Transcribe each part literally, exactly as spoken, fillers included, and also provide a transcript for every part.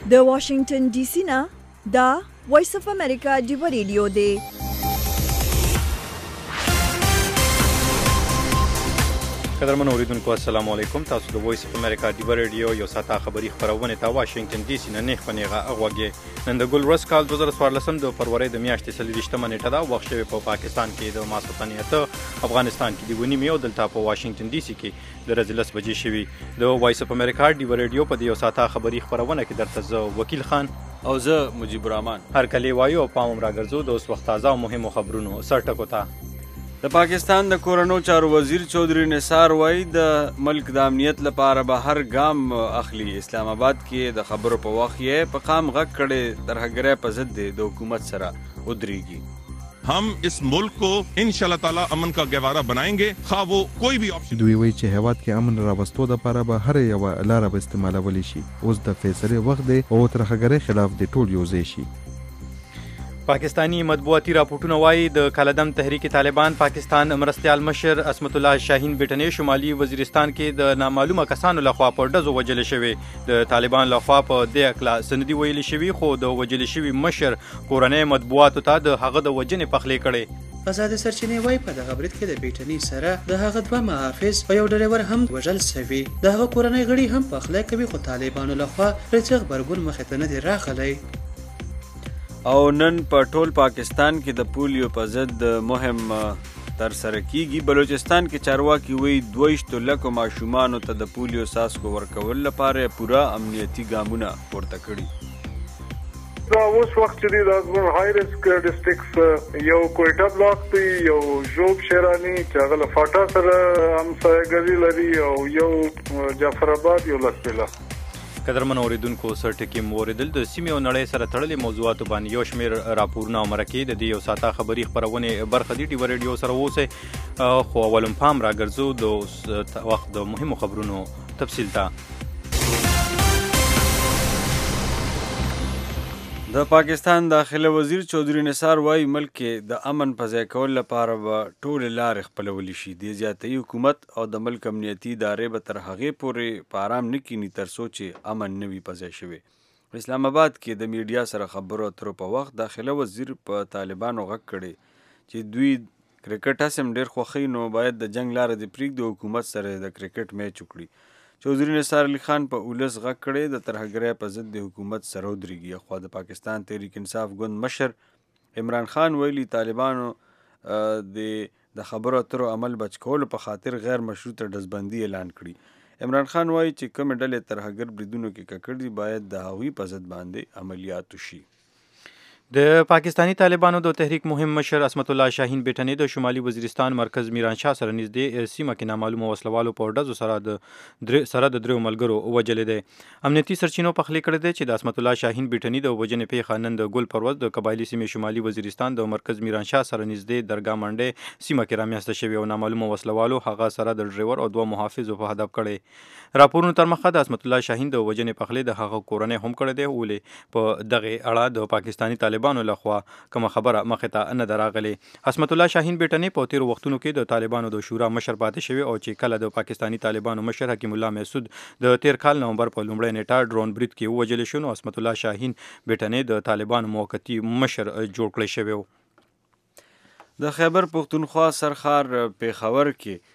د واشنگټن ډي سي نه دا وایس اف امریکا ډیو ریډیو دی. قدرمن اوریدونکو السلام علیکم. تاسو د وایس اف امریکا ډیو ریډیو یو ساعته خبری خبرونه ته واشنگټن ډي سي نه نه خنیغه اغوږی. نن د ګل ورځ کال دوه زره څوارلسم د فروری د میاشتې څلوېښتمه نیټه ده. وخت شوی په پاکستان کې د ماسخوتن اته، افغانستان کې د ونی میو دلته په واشنگټن ډي سي کې د ورځې لس بجې شوي. د وایس اف امریکا ډیو ریډیو په دې یو ساعته خبری خبرونه کې درته زه وکیل خان او زه مجيب الرحمن هر کلی وایو او پام راګرځو د اوس وخت تازه او مهمو خبرونو سر ټکو ته. د پاکستان د کورنو چارو وزیر چودھری نثار وایي د ملک د امنیت لپاره به هر ګام اخلي. اسلام آباد کې د خبرو په وخت یې په قام غږ کړي ترهګرۍ په ضد د حکومت سره ودرېږي. हम इस मुल्क को इंशाल्लाह ताला अमन का गहवारा बनाएंगे, खा वो कोई भी ऑप्शन. دوی وایي چې هیواد کې امن راوستو لپاره به هر یوه لاره به استعمالولی شي. اوس د فیصلې وخت دی او ترهګرۍ خلاف د ټول یو ځای شي. پاکستانی مطبوعاتي راپورټونه وایي د کالعدم تحریک طالبان پاکستان مرستیال مشر عصمت الله شاهین بیټنې شمالي وزیرستان کې د نامعلومه کسانو لخوا په ډزو وجل شوی. د طالبان لخوا په دې اکلا سندي ویل شوی، خو د وجل شوی مشر کورنۍ مطبوعاتو ته د هغه د وجنې پخلی کړي. آزاد سرچینې وایي په دغه برید کې د بیټنې سره د هغه دوه محافظ او یو ډریور هم وژل شوي. د هغه کورنۍ غړي هم پخلی کوي، خو طالبانو لخوا هیڅ غبرګون مخې ته نه دی راغلی. او نن په ټول پاکستان کې د پولیو په ضد مهم تر سره کیږي. بلوچستان کې چارواکي وایي دویشتو لکو ماشومانو ته د پولیو څاڅکو ورکول لپاره پوره امنیتي ګامونه پورته کړي. دا اوس وخت چې دی د ازمون های ریسک ډسټرکټس یو کوئټه بلاک دی، یو ژوب شیرانی چې هغه له فاټا سره همسایګري لري، او یو جعفر آباد، یو لسبیله. قدرمن اوریدونکو سر ټکي مو اوریدل. د سیمې او نړۍ سره تړلې موضوعاتو باندې یو شمېر راپورونه او مرکې د دې یو ساعته خبري خپرونې برخه دي. ډیو ریډیو سره اوسئ، خو اولم پام راګرځو د وخت د مهمو خبرونو تفصیل ته. د پاکستان داخله وزیر چودھری نثار وایي ملک کې د امن په ځای کولو لپاره به ټولې لارې خپلولی شي. د زیاتوي حکومت او د ملک امنیتي ادارې به تر هغې پورې په ارام نه کیني تر څو چې امن نه وي په ځای شوی. اسلام آباد کې د میډیا سره خبرو اترو په وخت داخله وزیر په طالبانو غږ کړي چې دوی کرکټ هسم ډېر خوښوي، نو باید د جنگ لاره د پرېږدي، حکومت سره د کرکټ میچ وکړي. چودھری نثار علي خان په اولس غږ کړی د ترهګرۍ په ضد د حکومت سره ودرېږي. خو د پاکستان تحریک انصاف ګوند مشر عمران خان ویلي طالبانو د د خبرو اترو عمل بچ کولو په خاطر غیر مشروطه ډزبندي اعلان کړي. عمران خان وایي چې کومې ډلې ترهګر بریدونو کې ککړ دي باید د هغوی په ضد باندې عملیات وشي. د پاکستانی طالبانو د تحریک مهم مشر عصمت الله شاهین بیټنې د شمالي وزیرستان مرکز میرانشاه سره نږدې سیمه کې نامعلومه وسلوالو په ډزو سره د در سره د دریو ملګرو وجلې دی. امنیتي سرچینو پخلی کړی دی چې د عصمت الله شاهین بیټنې د وجنې پیښه نن د ګل پروز د قبایلی سیمې شمالي وزیرستان د مرکز میرانشاه سره نږدې درګاه منډې سیمه کې رامنځته شوی او نامعلومه وسلوالو هغه سره د ډریور او دوه محافظو په هدف کړی. راپورونو تر مخه د عصمت الله شاهین د وجنې پخلی د هغه کورنۍ هم کړی دی، ولې په دغه اړه د پاکستانی طالبانو لخوا کومه خبره مخې ته نه ده راغلې. عصمت الله شاهین بیټنې په تیرو وختونو کې د طالبانو د شورا مشر پاتې شوی او چې کله د پاکستانی طالبانو مشر حکیم الله محسود د تیر کال نومبر په لومړۍ نیټه ډرون برید کې ووجل شو، نو عصمت الله شاهین بیټنې د طالبانو موقتی مشر جوړ کړی شوی و. د خیبر پښتونخوا سرخار پیښور کې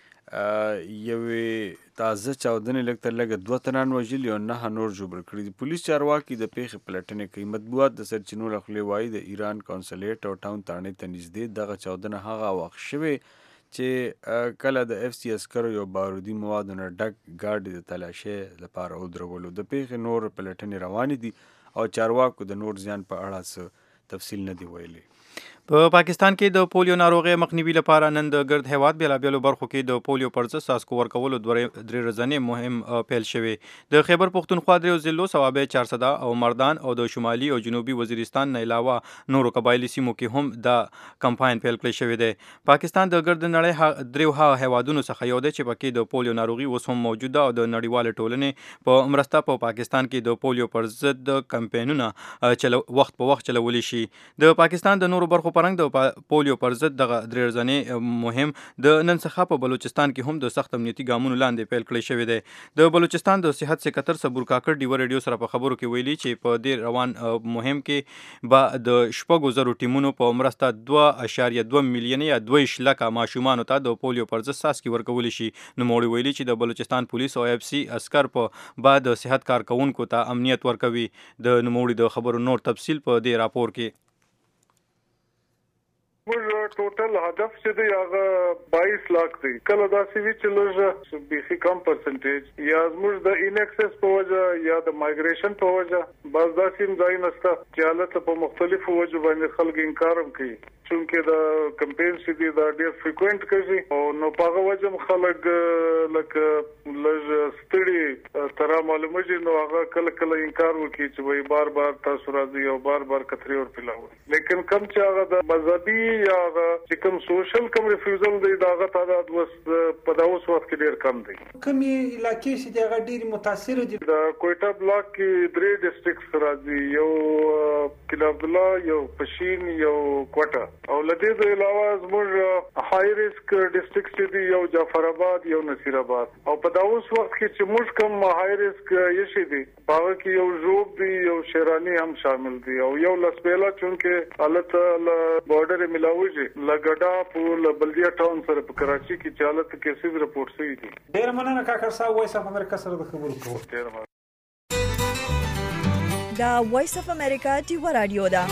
یوې تازه چاودنې لږ تر لږه دوه تنان وژلي او نهه نور ژوبل کړي دي. پولیس چارواکي د پیښې پلټنې کوي. مطبوعات د سرچینو له خولې وایي د ایران کونسلیټ او ټاون تاڼې ته نږدې دغه چاودنه هغه وخت شوې چې کله د اف سی عسکرو یو بارودي موادو نه ډک ګاډي د تلاشۍ لپاره ودرولو. د پیښې نور پلټنې روانې دي او چارواکو د نور زیان په اړه څه تفصیل نه دی ویلي. په پاکستان کې د پولیو ناروغۍ مخنیوي لپاره نن د ګرد هیواد بېلابېلو برخو کې د پولیو پر ضد څاڅکو ورکولو درې ورځنی مهم پیل شوی. د خیبر پښتونخوا دریو ضلعو صوابۍ چارسده او مردان او د شمالي او جنوبي وزیرستان نه علاوه نورو قبایلي سیمو کې هم د کمپاین پیل کړی شوی دی. پاکستان د ګرد نړۍ دریو هیوادونو څخه یو دی چې پکې د پولیو ناروغي اوس هم موجوده او د نړیوالې ټولنې په مرسته په پاکستان کې د پولیو پر ضد کمپاینونه چلو وخت په وخت چلولی شي. د پاکستان د نورو برخو پرنګ د پولیو پر ضد دغه درې ورځنی مهم د نن څخه په بلوچستان کې هم د سخت امنیتي ګامونو لاندې پیل کړی شوی دی. د بلوچستان د صحت سکرټر صبور کاکړ ډیو ریډیو سره په خبرو کې ویلي چې په دې روان مهم کې به د شپږو زرو ټیمونو په مرسته دوه اشاریه دوه میلیونه یا دوه ویشت لکه ماشومانو ته د پولیو پر ضد څاڅکي ورکول شي. نوموړي ویلي چې د بلوچستان پولیس او اف سی عسکر په بعد د صحت کارکونکو ته امنیت ورکوي. د نوموړي د خبرو نور تفصیل په دې راپور کې. موږ ټوټل هدف چې دی هغه باییس لاک دی. کله داسې وي چې لږ بیخي کم پرسنټیج یا زموږ د انیکسس په وجه یا د مایګریشن په وجه بعض داسې ځایونه شته چې حالت په مختلفو وجو باندې خلک انکار هم کوي چونکې د کمپین چې دی دا ډېر فریکوینټ کوي او نو په هغه وجه خلک لکه لږ ستړي تر معلومه نو هغه کله کله انکار وکړي چې وایي بار بار تاسو راځي او بار بار کتري ور پیلاوي. لیکن کم چې هغه د مذهبي یا چې کوم سوشل کوم ریفیوزل دی دا هغه تعداد وس په دا اوس وخت کې ډېر کم دی. کومې علاقې چې د هغه ډېرې متاثره دي؟ د کویټه بلاک کې درې ډسټرکټس راځي، یو کلا عبدالله، یو پشین، یو کوټه او لدې د علاوه زموږ های ریسک ډسټرکټس چې دي یو جعفر آباد، یو نصیر آباد او په دا اوس وخت کې چې موږ کوم های ریسک یې شي دي هغه کې یو ژوب دی، یو شیرانی هم شامل دي او یو لسبیلا چونکه حالت له بارډر ملاوي لګډا په بلدیه ټاون سره په کراچي کې چې حالت کیسز رپورټ شوي دي. ډېر مننه کاکړ صاحب، وایس اف امریکا سره د خبرو کوو. دا وایس اف امریکا ټیو رادیو ده.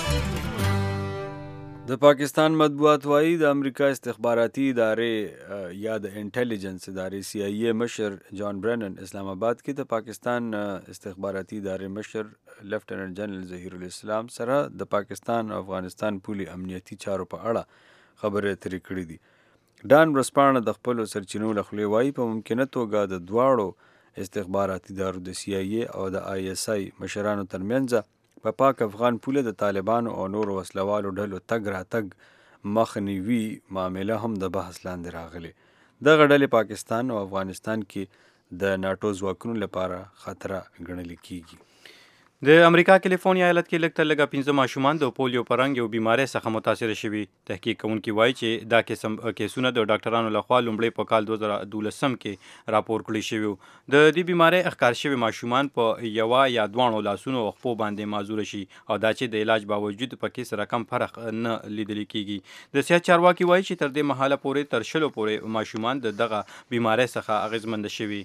د پاکستان مطبوعات وایي د امریکا استخباراتي ادارې یا د انټيليجنس ادارې سی آی ای مشر جان برنن اسلام آباد کې د پاکستان استخباراتي ادارې مشر لیفټیننټ جنرال ظهیر الاسلام سره د پاکستان او افغانستان پولي امنیتي چارو په اړه خبرې اترې کړې دي. ډان ورسپانه د خپلو سرچینو له خولې وایي په ممکنه توګه د دواړو استخباراتي ادارو د سی آی ای او د آی ایس آی مشرانو ترمنځ په پا پاک افغان پوله د طالبانو او نورو وسلوالو ډلو تګ راتګ مخنیوي معامله هم د بحث لاندې راغلي. دغه ډلې پاکستان او افغانستان کې د ناټو ځواکونو لپاره خطره ګڼل کیږي. د امریکا کیلیفورنیا ایالت کې لږ تر لږه پنځه ماشومان د پولیو په رنګ یو بیمارۍ څخه متاثره شوي. تحقیق کوونکي وایي چې دا قسم کیسونه د ډاکټرانو لخوا لومړی په کال دوه زره دولسم کې راپور کړي شوي. د دې بیمارۍ ښکار شوي ماشومان په یوه یا دواړو لاسونو او خپو باندې معذوره شي او دا چې د علاج باوجود پکې سره کم فرق نه لیدل کیږي. د صحت چارواکي وایي چې تر دې مهاله پورې تر شلو پورې ماشومان د دغه بیمارۍ څخه اغېزمند شوي.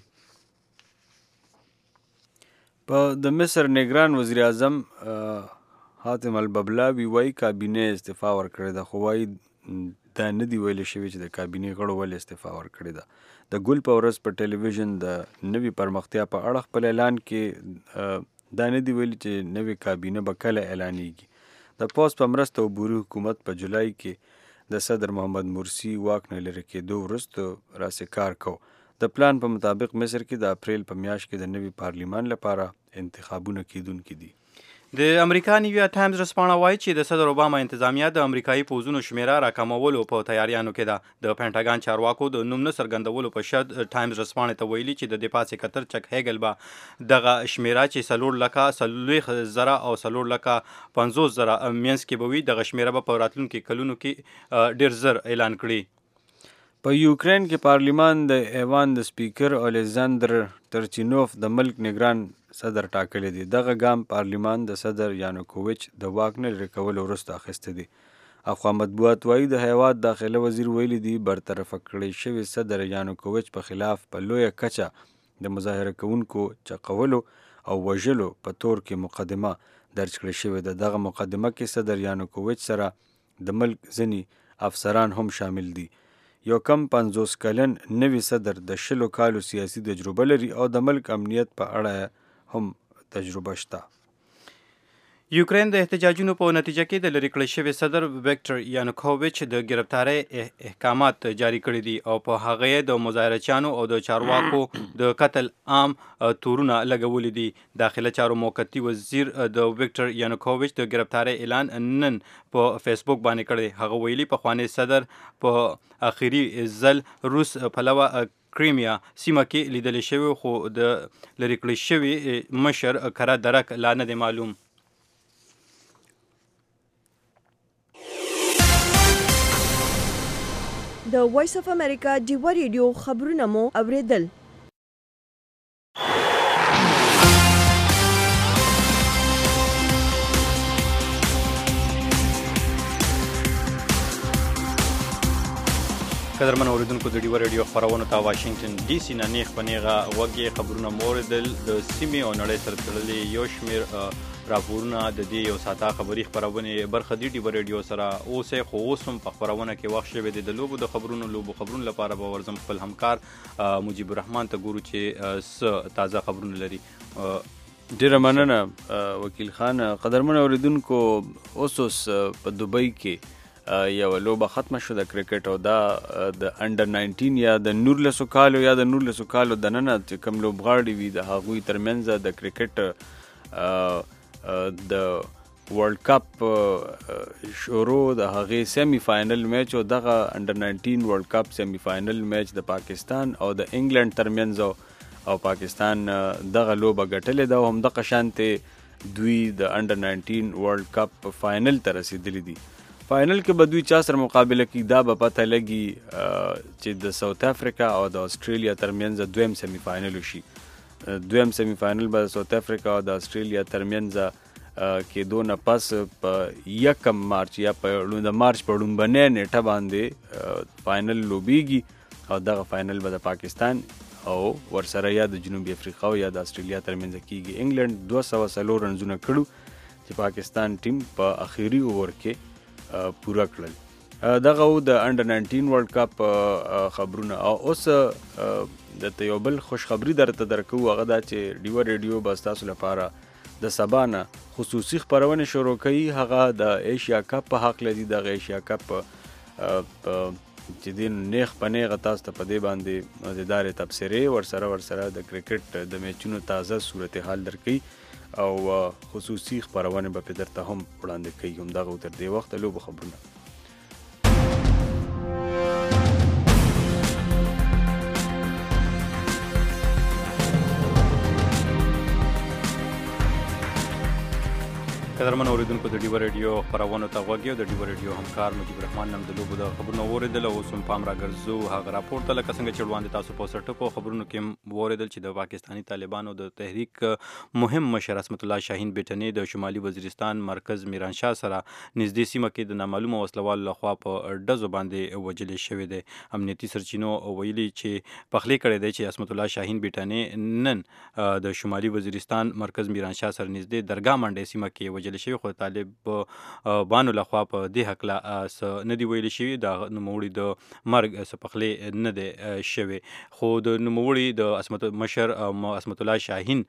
په د مصر نگران وزیر اعظم حاتم الببلاوي وایي کابینه استعفا ورکړې ده، خو وایي دا نه دي ویلی شوي چې د کابینې غړو ولې استعفا ورکړې ده. د ګل په ورځ په ټلویزیون د نوي پرمختیا په اړه خپل اعلان کې دا نه دي ویلي چې نوې کابینه به کله اعلانیږي. د پوسټ په مرسته عبوري حکومت په جولای کې د صدر محمد مرسي واک نه لرې کېدو وروسته راسې کار کو. د پلان په مطابق مصر کې د اپریل په میاشت کې د نوي پارلیمان لپاره انتخابونه کیدونکي دي. د امریکا نیویا ټایمز رسپانه وایي چې د صدر اوباما انتظامیه د امریکایي پوځونو شمیره راکمولو په تیاریانو کې ده. د پینټاګان چارواکو د نوم نه څرګندولو په شرط ټایمز رسپانه ته ویلي چې د دفاع سکرټر چک هیګل به دغه شمیره چې څلور لکه څلوېښت زره او څلور لکه پنځوس زره منځ کې به وي دغه شمیره به په راتلونکي کلونو کې ډېر زر اعلان کړي. په یوکرین کې پارلیمان د ایوان د سپیکر الیزاندر ترچینوف د ملک نگران صدر ټاکلی دی. دغه ګام پارلیمان د صدر یانوکوویچ د واک نه لرې کولو وروسته اخیستی دی. اخوا مطبوعات وایي د هیواد داخله وزیر ویلي دی برطرفه کړی شوي صدر یانوکوویچ په خلاف په لویه کچه د مظاهره کوونکو چقولو او وژلو په تور کې مقدمه درج کړې شوې ده. دغه مقدمه کې صدر یانوکوویچ سره د ملک ځینې افسران هم شامل دي. یو کم پنځوس کلن نوي صدر د شلو کالو سیاسي تجربه لري او د ملک امنیت په اړه هم تجربه شته. یوکرین د احتجاجونو په نتیجه کې د لرې کړی شوي صدر ویکټر یانوکوویچ د ګرفتارۍ احکامات جاری کړي دي او په هغه یې د مظاهرچیانو او د چارواکو د قتل عام تورونه لګولي دي. داخله چارو موقتي وزیر د ویکټر یانوکوویچ د ګرفتارۍ اعلان نن په فیسبوک باندې کړی. هغه ویلي پخوانی صدر په اخري ځل روس پلوه کریمیا سیمه کې لیدل شوی خو د لرې کړی شوي مشر کره درک لا نه دی معلوم. د وایس اف امریکا ډیوه ریډیو خبرونه مو اوریدل. قدرمن اوریدونکو د ډیوه ریډیو خبرونه ته واشنگټن ډي سي نه نیغ په نیغه وګړي خبرونه موردل د سیمې او نړۍ سره تړلې یو شمیر راپورونه د دې یو ساته خبري خبرونه برخه دی ډیوه ریډیو سره اوسه خو اوسم په خبرونه کې وخت شوه د لوبو د خبرونو لوبو خبرونو لپاره به ورزم خپل همکار مجيب الرحمن ته ګورو چې س تازه خبرونه لري. ډیره مننه وکیل خان. قدرمن اوریدونکو اوسوس په دوبۍ کې یو لوبه ختمه شو د کرکټ او دا د انډر ناینټین یا د نورلسو کالو یا د نورلسو کالو د ننه چې کوم لوبغاړي وي د هغوی ترمنځ د کرکټ د ورلد کپ شروع د هغې سیمی فاینل میچ او دغه انډر ناینټین ورلد کپ سیمی فاینل میچ د پاکستان او د انګلند ترمنځ او پاکستان دغه لوبه ګټلې ده او همدغه شانتې دوی د انډر ناینټین ورلد کپ فاینل ته رسیدلی دي. فاینل کې به دوی چا سره مقابله کوي دا به پته لګي چې د ساوث افریقا او د استرالیا ترمنځ دویم سیمی فاینل وشي. دویم سیمی فاینل به د ساوث افریقا او د استرالیا ترمنځ کې دونه پس په یکم مارچ یا په د مارچ په لومبنۍ نیټه باندې فاینل لوبیږي او دغه فاینل به د پاکستان او ورسره یا د جنوبي افریقا او یا د استرالیا ترمنځ کیږي. انګلند دوه سوه څلور رنزونه کړو چې پاکستان ټیم په اخیری اوور کې پورا کړل. دغه د انډر ناینټین ورلد کپ خبرونه. او اوس د یو بل خوشخبری درته درکو هغه دا چې ډیوه ریډیو به ستاسو لپاره د سبا نه خصوصي خبرونه شروع کوي. هغه د ایشیا کپ په حق لري. د ایشیا کپ چې دین نیغ په نیغه تاسو ته په دې باندې مزیدار تبصرې ورسره ورسره د کرکټ د میچونو تازه صورتحال درکوي او خصوصي خبرونه به په درته هم وړاندې کوي. هم دغه تر دې وخت لوبو خبرونه. قدرمن اوریدونکو د ډیوه ریډیو خبرونه ته غوږی د ډیوه ریډیو همکار مجيب الرحمن نم د لوبو د خبرونو اوریدل او سم پام راګرځو هغه راپور ته لکه څنګه چې وړاندې تاسو په سرټکو خبرونو کې اوریدل چې د پاکستانی طالبانو د تحریک مهم مشر عصمت الله شاهین بیٹنی د شمالي وزیرستان مرکز میرانشاه سره نږدې سیمه کې د نامعلومه وسلوال لخوا په ډزو باندې وجل شوی دی. امنیتي سرچینو ویلي چې پخلی کړی دی چې عصمت الله شاهین بیٹنی نن د شمالي وزیرستان مرکز میرانشاه سره نږدې درګاه منډه سیمه کې وجل شوی خو طالب بانو لخوا په دې حق لا نه دی ویل شوی د نوموړي د مرګ سپخلې نه دی شوی خو د نوموړي د عصمت مشر عصمت الله شاهین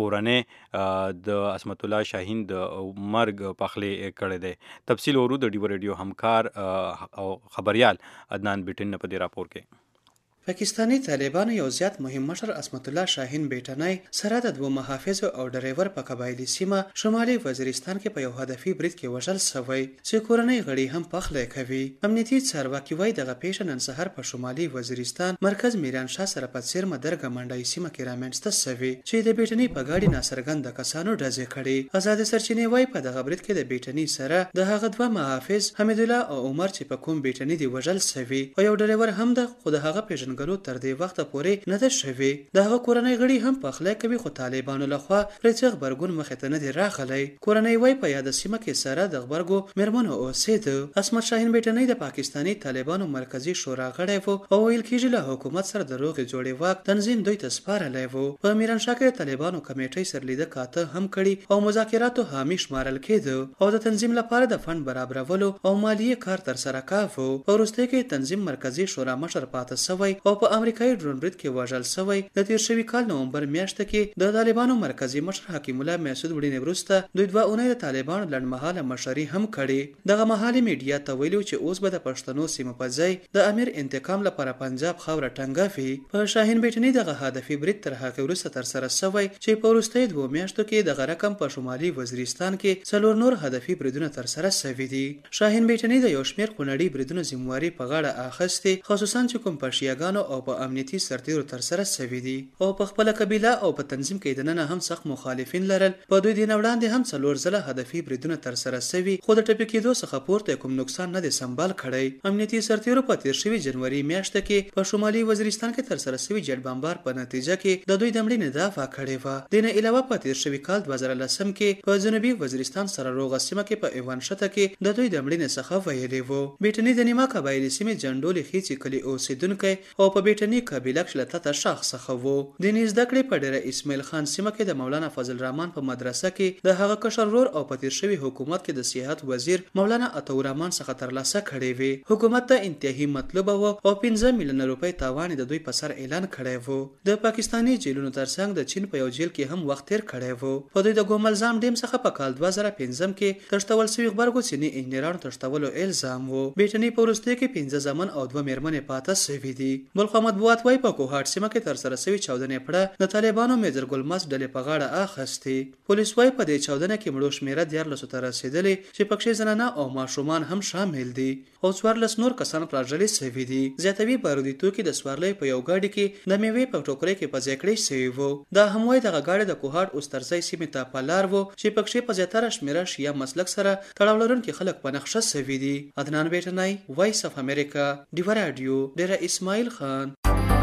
کورنۍ د عصمت الله شاهین د مرګ پخلې کړی دی. تفصیل ورو د ډیوه ریډیو همکار او خبريال عدنان بیٹن په دې راپور کې. پاکستانی طالبانو یو زیات مهم مشر عصمت الله شاهین بیٹنی سره د دوه محافظ او ډرایور په قبایلی سیمه شمالي وزیرستان کې په یو هدفي برید کې وژل شوی چې کورنۍ غړي هم پخلی کوي. امنیتي چارواکي وایي دغه پیښه نن سهار په شمالي وزیرستان مرکز میرانشاه سره په څیرمه درګه منډای سیمه کې رامنځته شوی چې د بیٹنی په ګاډي ناڅرګنده کسانو ډزې کړي. آزاد سرچینې وایي په دغه برید کې د بیٹنی سره د هغه دوه محافظ حمید الله او عمر چې په کوم بیٹنی دی وژل شوی او یو ډرایور هم د خود هغه پیژن ګلو تر دې وخته پورې نه ده شوی. د هغه کورنۍ غړي هم پخلی کوي خو طالبانو لخوا رچغ برګون مخې ته نه دی راغلی. کورنۍ وایي په یاد سیمه کې سره د غبرګو میرمنو اوسېده. عصمت شاهین بیٹنی د پاکستانی طالبانو مرکزی شورا غړی وو او ویل کېږي له حکومت سره د روغې جوړې واک تنظیم دوی ته سپارلی وو. په میرانشاه کې طالبانو کمیټۍ سرلیده کاته هم کړي او مذاکراتو حامي شمارل کېده او د تنظیم لپاره د فند برابرولو او مالیې کار ترسره کاوه. په وروستۍ کې تنظیم مرکزی شورا مشر پاتې شوی او په امریکایي ډرون برید کې وژل شوی. د تیر شوي کال نومبر میاشته کې د طالبانو مرکزی مشر حکیم الله مسعود وړینې وروسته دوی دوه اونۍ د طالبانو لنډمهاله مشري هم کړې. دغه مهالې میډیا ته ویلي چې اوس به د پښتنو سیمه په ځای د امیر انتقام لپاره پنجاب خاوره ټنګوي. په شاهین بیٹنی دغه هدفي برید تر هغې وروسته ترسره شوی چې په وروستیو دوو میاشتو کې دغه رقم په شمالي وزیرستان کې څلور نور هدفي بریدونه ترسره شوي دي. شاهین بیٹنی د یو شمېر خونړي بریدونو ذمواري په غاړه اخیستې خصوصا چې کوم په شیعه طالبانو او په امنیتي سرتیرو ترسره شوي دي او په خپله قبیله او په تنظیم کې دننه هم سخت مخالفین لرل. په دوی دین وړاندې هم څلور ځله هدفي بریدونه ترسره شوي خو د ټپي کېدو څخه پورته کوم نقصان نه دی سنبال کړی. امنیتي سرتیرو په تیر شوي جنوري میاشت کې په شمالي وزیرستان کې ترسره شوي جټ بمبار په نتیجه کې د دوی د مړینې دعوا کړې وه. دې نه علاوه په تیر شوي کال دوه زره لسم کې په جنوبي وزیرستان سره روغه سیمه کې په ایوان شته کې د دوی د مړینې څخه ویلي وو. بیټني د نیمه قبایلي سیمې جنډولې خیچي کلي اوسیدونکی او په بیټني قبیله کې له تته شاخ څخه وو. دیني زده کړې په ډیره اسماعیل خان سیمه کې د مولانا فضل الرحمن په مدرسه کې د هغه کشر ورور او په تیر شوي حکومت کې د سیاحت وزیر مولانا عطاالرحمن څخه ترلاسه کړې وي. حکومت ته انتهایی مطلوبه وه او پنځه میلیونه روپۍ تاوان د دوی په سر اعلان کړی وو. د پاکستاني جیلونو ترڅنګ د چین په یو جیل کې هم وخت تیر کړی وو. په دوی د ګوملزام ډیم څخه په کال دوه زره پنځم کې تښتول شوي غبرګو چیني انجنیرانو تښتولو الزام وو. بیټني په وروستیو کې پنځه زامن او دوه میرمنې پاته شوي دي. بل خوا مطبوعات وایي په کوهاټ سیمه کې ترسره شوي چاودنې پړه د طالبانو میجر ګلماس ډلې په غاړه اخیستې. پولیس وایي په دې چاودنه کې مړو شمېره دیارلسو ته رسېدلې چې پکښې زنانه او ماشومان هم شامل دي او څوارلس نور کسان پراژلې شوي دي. زیاتوي بارودي توکي د سوارلۍ په یو ګاډي کې د میوې په ټوکرۍ کې په ځای کړی شوي وو. دا هم وایي دغه ګاډی د کوهاټ اوسترزۍ سیمې ته په لار وو چې پکښې په زیاتره شمېره شیعه مسلک سره تړاو لرونکي خلک په نقشه شوي دي. عدنان بیټنی، وایس اف امریکا، ډیوه راډیو، ډیره اسماعیل خان.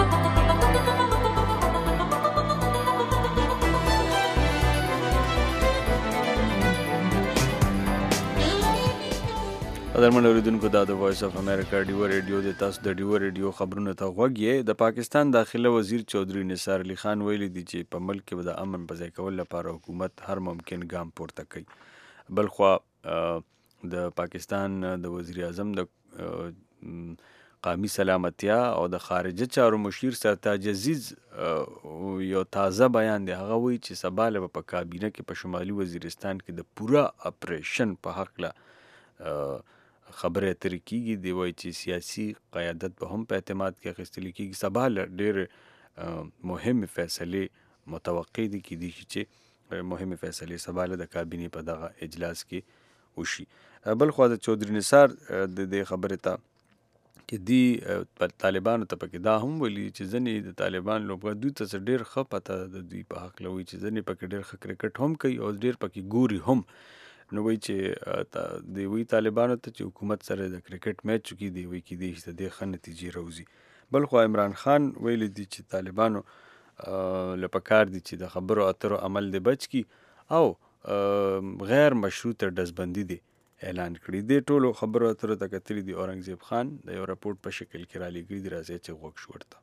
قدرمن اوریدونکو دا د وایس اف امریکا ډیوه ریډیو د تاسو د ډیوه ریډیو خبرونه ته غوږ یې. د پاکستان داخله وزیر چودھری نثار علي خان ویلي دي چې په ملک کې د امن په ځای کولو لپاره حکومت هر ممکن ګام پورته کوي. بلخوا د پاکستان د وزیر اعظم د قومي سلامتیا او د خارجه چارو مشیر سرتاج عزیز یو تازه بیان دی. هغه وایي چې سبا له په کابینه کې په شمالي وزیرستان کې د پوره اپریشن په حق له خبرې اترې کېږي. دی وایي چې سیاسي قیادت به هم په اعتماد کې اخیستل کېږي. سبا له ډېرې مهمې فیصلې متوقع دي کېدای شي چې مهمې فیصلې سبا له د کابینې په دغه اجلاس کې وشي. بل خوا د چودھری نثار د دې خبرې ته کې دی طالبانو ته پکې دا هم ویلي چې ځینې د طالبان لوبغاړي دوی ته ډېر ښه پته د دوی په حق لوي چې ځینې پکې ډېر ښه کرکټ هم کوي او ډېر پکې ګوري هم. نو وایي چې دی وایي طالبانو ته چې حکومت سره د کرکټ میچ کې دی وایي کېدای شي د دې ښه نتیجې راوځي. بل خو عمران خان ویلی دي چې طالبانو له پکار دي چې د خبرو اترو عمل دی بچ کی او غیر مشروطه ډزبندي دی اعلان کړی. دې ټولو خبرو اترو ته کتلي دي اورنګزیب خان د یو راپورټ په شکل کې را لېږلي دي. راځئ چې غوږ شو ورته.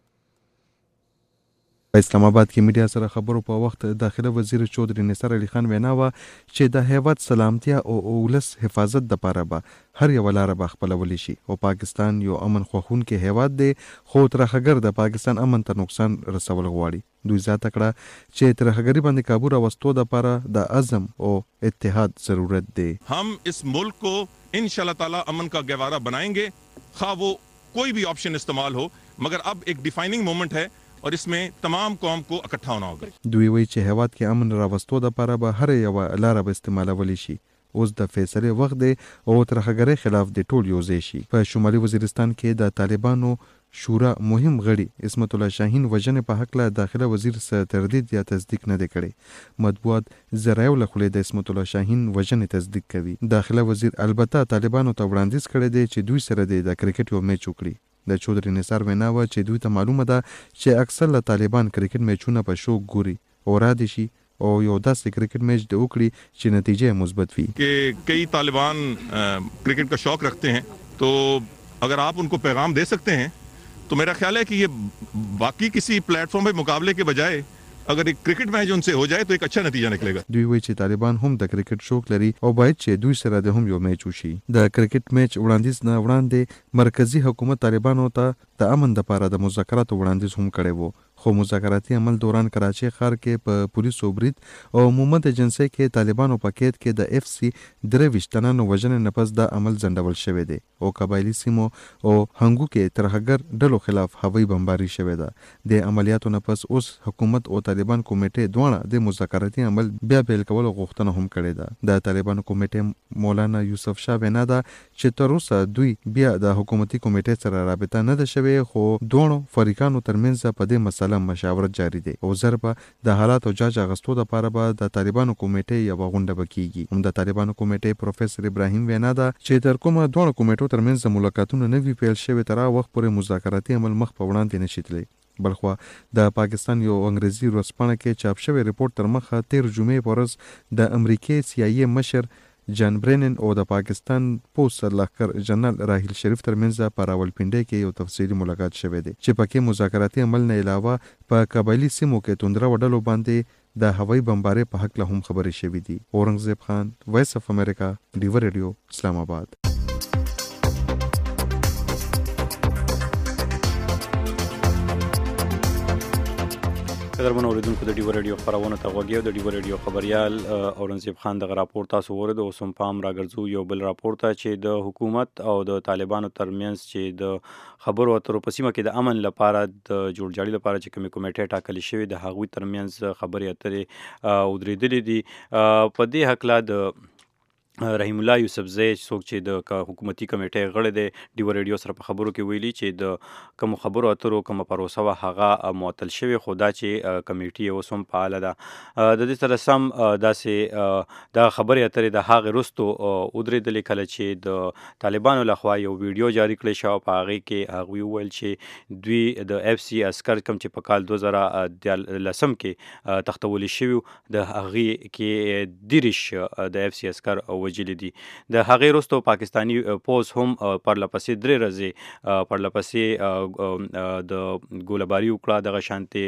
په اسلام آباد کې میډیا سره خبرو په وخت داخله وزیر چودھری نثار علي خان وینا وه چې د هیواد سلامتیا او ولس حفاظت دپاره به هر یوه لاره به خپلولی شي او پاکستان یو امن خوښونکی هیواد دی خو ترهګر د پاکستان امن ته نقصان رسول غواړي. دوی زیاته کړه چې ترهګري باندې کابو راوستو دپاره د عزم او اتحاد ضرورت دی. हम इस मुल्क को इंशाल्लाह ताला अमन का गहवारा बनाएंगे खा वो कोई भी ऑप्शन इस्तेमाल हो मगर अब एक डिफाइनिंग मोमेंट है और इसमें तमाम कौम को इकट्ठा होना होगा. دوی وایي چې هیواد کې امن راوستو دپاره به هر یوه لاره به استعمالولی شي. اوس د فیصلې وخت دی او ترهګرۍ خلاف د ټول یو ځای شي. په شمالي وزیرستان کې د طالبانو شورا مهم غړي عصمت الله شاهین وژنې په هکله داخله وزیر څه تردید یا تصدیق نه دی کړی. مطبوعات ذرایعو له خولې د عصمت الله شاهین وژنې تصدیق کوي. داخله وزیر البته طالبانو ته وړاندیز کړی دی چې دوی سره د کرکټ یو میچ وکړي. د چودھری نثار وینا وه چې دوی ته معلومه ده چې اکثر له طالبان کرکټ میچونه په شوق ګوري او را دي شي او یو داسې کرکټ میچ د وکړي چې نتیجه مثبت وي. कि कई तालिबान क्रिकेट का शौक रखते हैं तो अगर आप उनको पैगाम दे सकते हैं तो मेरा ख्याल है कि ये बाकी किसी प्लेटफॉर्म पे मुकाबले के बजाय अगर एक क्रिकेट मैच उनसे हो जाए तो एक अच्छा नतीजा निकलेगा. دوی وایي چې طالبان هم د کرکټ شوق لري او باید چې دوی سره د هم یو میچ وشي. د کرکټ میچ وړاندیز نه وړاندې مرکزی حکومت طالبانو ته د امن دپاره د مذاکراتو وړاندیز هم کړی وو خو مذاکراتي عمل دوران کراچي ښار کې په پولیسو برید او مومند ایجنسۍ کې طالبانو په قید کې د اف سی درې ویشت تنانو وژنې نه پس دا عمل ځنډول شوی دی او قبایلي سیمو او هنګو کې ترهګر ډلو خلاف هوایي بمباري شوې ده د عملیاتو نه پس اوس حکومت او طالبان کمیټې دواړه د مذاکراتي عمل بیا پیل کولو غوښتنه هم کړې ده د طالبانو کمیټې مولانا یوسف شاه وینا ده چې تر اوسه دوی بیا د حکومتي کمیټې سره رابطه نه ده شوې خو دوه فریقانو ترمنځ په دې مسله مشاورت جاری دی او ضربه د حالاتو جاج اغستو لپاره به د طالبانو کمیټې یو غونډه وکړي هم د طالبانو کمیټې پروفیسور ابراهیم وینا ده چې تر کومه دوه کمیټو ترمنځ ملاقاتونه نه وی پیل شوی تر وخت پورې مذاکراتي عمل مخ په وړاندې نشي تللی بلخوا د پاکستان یو انګریزي ورځپاڼه کې چاپ شوی ریپورت تر مخه تیر جمعې په ورځ د امریکای سی آی ای مشر جان برینن او د پاکستان پوست سرلښکر جنرال راهیل شریف ترمنځ په راولپنډۍ کې یو تفصیلي ملاقات شوی دی چې پکې مذاکراتي عمل نه علاوه په قبایلي سیمو کې توندره وډلو باندې د هوایي بمبارۍ په حق له هم خبرې شوې دي اورنګزیب خان وایس اف امریکا ډیور ریډیو اسلام آباد قدرمن اوریدونکو د ډیور ریډیو خبرونه ته غوږی او د ډیور ریډیو خبريال اورنګزیب خان دغه راپور تاسو ورته او سم پام راګرځو یو بل راپور ته چې د حکومت او د طالبانو ترمنځ چې د خبرو اترو په سیمه کې د امن لپاره د جوړجاړي لپاره چې کومې کمیټې ټاکل شوې د هغوی ترمنځ خبرې اترې او درېدلې دي په دې حق لا د رحیم الله یوسفزی څوک چې د حکومتي کمیټې غړی دی ډیور ریډیو سره په خبرو کې ویلي چې د کوم خبرو اترو کوم پروسه وه هغه معطل شوی خو دا چې کمیټې اوس هم فعاله ده د دې سره سم داسې دا خبرې اترې د هغې وروستو ودرېدلې کله چې د طالبانو لخوا یو ویډیو جاري کړی شو په هغې کې هغوی وویل چې دوی د اف سی عسکر کوم چې په کال دوه زره دیارلسم کې تختولی شوي د هغې کې دیرش د اف سی عسکر وجلي دي د هغې وروستو پاکستاني پوز هم پرلپسې درې ورځې پرلپسې د ګولهباري وکړه دغه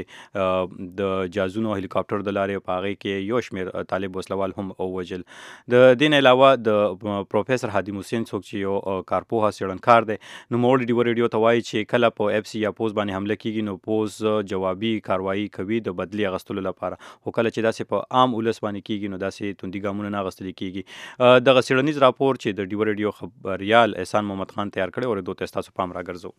شانتې د جازونو او هلیکاپټر د لارې په هغې کې یو شمېر طالب وسلوال هم ووژل د دې نه علاوه د پروفیسور هادي حسین څوک چې یو کارپوهه څېړنکار دی نوموړي ډیور ریډیو ته وایي چې کله په اف سی یا پوز باندې حمله کېږي نو پوز جوابي کاروایي کوي د بدلې اخیستلو لپاره خو کله چې داسې په عام ولس باندې کېږي نو داسې توندي ګامونه نه اخیستل کېږي دغه څېړنیز راپور چې د ډیور ریډیو خبریال احسان محمد خان تیار کړی او دوی ته ستاسو پام راګرځو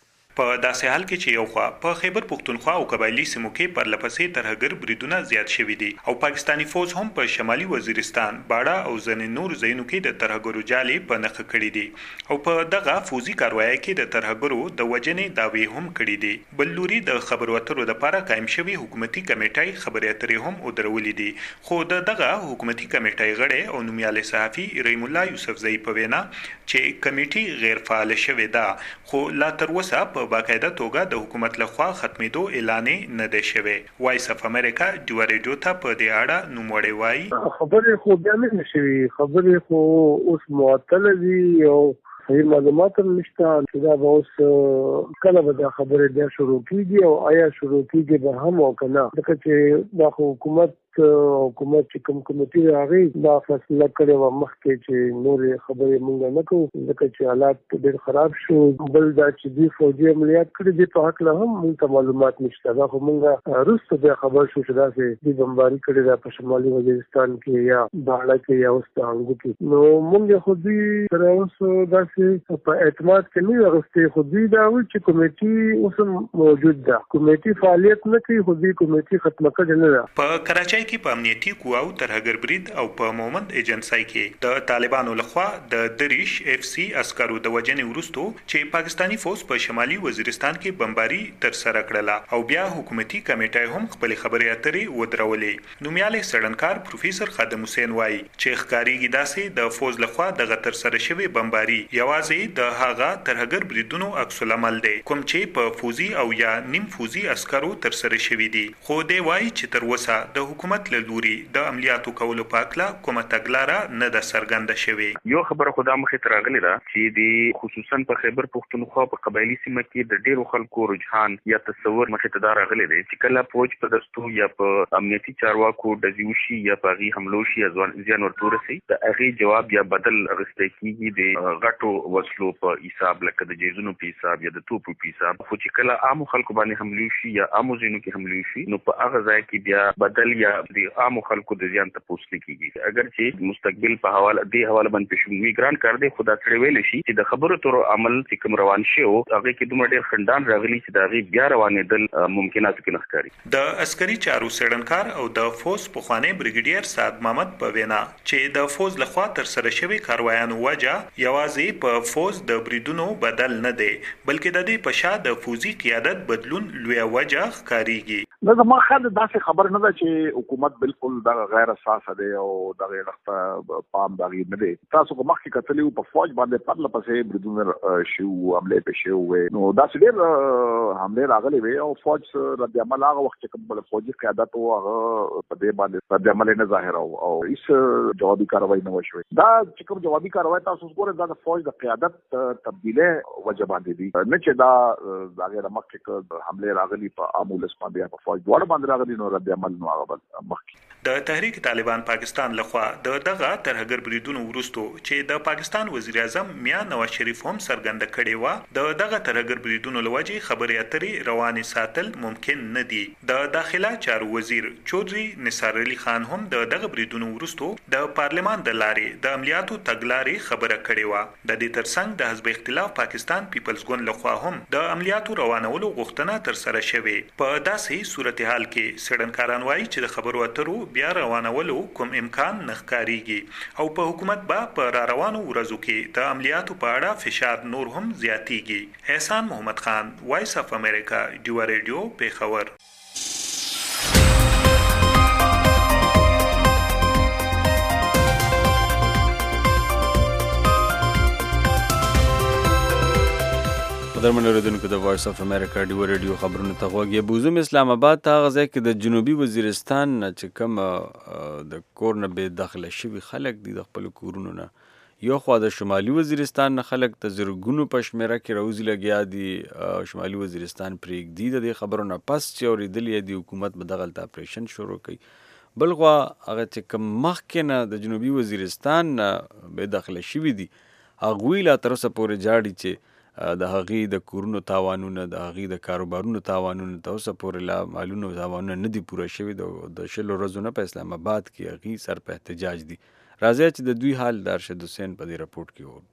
په داسې حال کې چې یو خوا په خیبر پښتونخوا او قبایلی سیمو کې پرلپسې ترهګر بریدونه زیات شوي دي او پاکستانی فوج هم په شمالي وزیرستان باړه او ځینې نور ځایونو کې د ترهګرو جالې په نښه کړي دي او په دغه فوزي کاروایي کې د ترهګرو د وجنې داوی هم کړي دي بل لوري د خبرو اترو لپاره قائم شوی حکومتي کمیټې خبرې اترې هم ودرولې دي خو د دغه حکومتي کمیټې غړي او نومیالي صحافي رحیم الله یوسفزی په وینا چې کمیټې غیر فعال شوې ده خو لا تر اوسه په باقاعده توګه د حکومت لخوا ختمېدو اعلان نه دی شوی وایس اف امریکا ډیور ریډیو ته په دې اړه نوموړی وایي خبرې خو بیا نه شوي خبرې خو اوس معطله دي او صحیح معلومات هم نشته چې دا به اوس کله به دا خبرې بیا شروع کېږي او آیا شروع کېږي به هم او که نه ځکه چې دا حکومت حکومت چې کوم کمیټې راغی دا فیصله کړې وه مخکې چې نورې خبرې مونږ نه کوو ځکه چې حالات ډېر خراب شو بل دا چې دوی فوجي عملیات کړي دي په هکله هم مونږ ته معلومات نشته دا خو مونږ وروسته بیا خبر شو چې داسې دوی بمباري کړې ده په شمالي وزیرستان کې یا باړه کې یا اوس په هنګو کې نو مونږ خو دوی تر اوسه داسې په اعتماد کې نه اخیستې خو دوی دا وایي چې کمیټې اوس هم موجود ده کمیټې فعالیت نه کوي خو دوی کمیټې ختمه کړې نه ده په کراچۍ کې په امنیتي قواو ترهګر برید او په مومند ایجنسۍ کې د طالبانو لخوا د دریش اف سی عسکرو د وجنې وروستو چې پاکستانی فوج په شمالي وزیرستان کې بمباري تر سره کړله او بیا حکومتي کمیټې هم خپل خبرې اترې ودرولې نومیالي څېړنکار پروفیسور خادم حسین وایي چې ښکاریږي داسې د فوج لخوا دغه تر سره شوی بمباري یوازې د هغه ترهګر بریدونو عکس العمل دی کوم چې په فوزي او یا نیم فوزي عسکرو تر سره شوی دي خو دی وایي چې تر اوسه د حکومت حکومت له لوري د عملیاتو کولو په اړه کومه تګلاره نه ده څرګنده شوې. یو خبره خو دا مخې ته راغلې ده چې د خصوصا په خیبر پښتونخوا په قبایلي سیمه کې د ډیرو خلکو رجحان یا تصور مخې ته دا راغلی دی چې کله فوج په دستو یا په امنیتي چارواکو ډزې وشي یا په هغې حملو شي یا زیان ورته ورسوي د هغې جواب یا بدل اخیستی کېږي د غټو وسلو په حساب لکه د جیزونو په حساب یا د توپو په حساب. خو چې کله عامو خلکو باندې حملې وشي یا عامو ځایونو کې حملې وشي نو په هغه ځای کې بیا بدل یا د عامو خلکو د زیان تپوس نه کېږي. اگر چې مستقبل په حواله دې حواله باندې پېښوي ګران کار دی خو دا سړی ویلی شي چې د خبرو ترو عمل چې کوم روان شي او هغې کې دومره ډېر خنډان راغلي چې د هغې بیا روانېدل ممکناتو کې نه ښکاري. د عسکري چارو څېړنکار او د فوز پخوانی بریګیډیر سعد محمد په وینا چې د فوز لخوا ترسره شوي کاروایانو وجه یوازې په فوز د بریدونو بدل نه دی بلکې د دې په شا د فوزي قیادت بدلون لویه وجه ښکارېږي. نه زما خیال داسې خبر نه ده چې حکومت بالکل دغه غیر اساسه دی او دغه وخت پام دغې نه دی. تاسو که مخکې کتلي وو په فوج باندې پرله پسې بریدونه شوي وو حملې پې شوي وې نو داسې ډېر حملې راغلې وې او فوج رد عمل هغه وخت چې کوم فوجي قیادت و هغه په دې باندې رد عمل یې نه ظاهراوه او هېڅ جوابي کاروایي نه وشوې. دا چې کوم جوابي کاروایي تاسو اوس ګورئ دا د فوج د قیادت تبدیلۍ وجه باندې دي نه چې دا د هغې نه مخکې حملې راغلي په عام ولس باندې یا په فوج دواړه باندې راغلي نو رد عمل نو هغه مخکې. د تحریک طالبان پاکستان لخوا د دغه ترهګر بریدونو وروستو چې د پاکستان وزیر اعظم میاں نواز شریف هم څرګنده کړې وه د دغه ترهګر بریدونو له وجې خبرې اترې روانې ساتل ممکن نه دي. د داخله چارو وزیر چودري نثار علي خان هم د دغه بریدونو وروستو د پارلمان د لارې د عملیاتو تګلارې خبره کړې وه. د دې ترڅنګ د حزب اختلاف پاکستان پیپلز ګوند لخوا هم د عملیاتو روانولو غوښتنه ترسره شوې. په داسې صورتحال کې څېړنکاران وایي چې د خبرو اترو بیا روانولو کوم امکان نه ښکارېږي او په حکومت به په را روانو ورځو کې د عملیاتو په اړه فشار نور هم زیاتیږي. احسان محمد خان، وایس اف امریکا، ډیوا ریډیو، پیښور. قدرمن اوریدونکو د وایس اف امریکا ډیوا ریډیو خبرونو ته غوږ یې بوزم. اسلام آباد ته هغه ځای کې د جنوبي وزیرستان نه چې کوم د کور نه بې دخله شوي خلک دي د خپلو کورونو نه، یو خوا د شمالي وزیرستان نه خلک د زرګونو په شمېره کې راوځي لګیا دي شمالي وزیرستان پرېږدي د دې خبرو نه پس چې اورېدلي یې د حکومت به دغلته اپریشن شروع کوي. بل خوا هغه چې کوم مخکې نه د جنوبي وزیرستان نه بې دخله شوي دي هغوی لا تر اوسه پورې جاړي چې د هغې د کورونو تاوانونه د هغې د کاروبارونو تاوانونه تر اوسه پورې لا مالونه تاوانونه نه دي پوره شوي د شلو ورځو نه په اسلام آباد کې هغې سر په احتجاج دي. راځئ چې د دوی حال د ارشد حسین په دې رپورټ کې وو.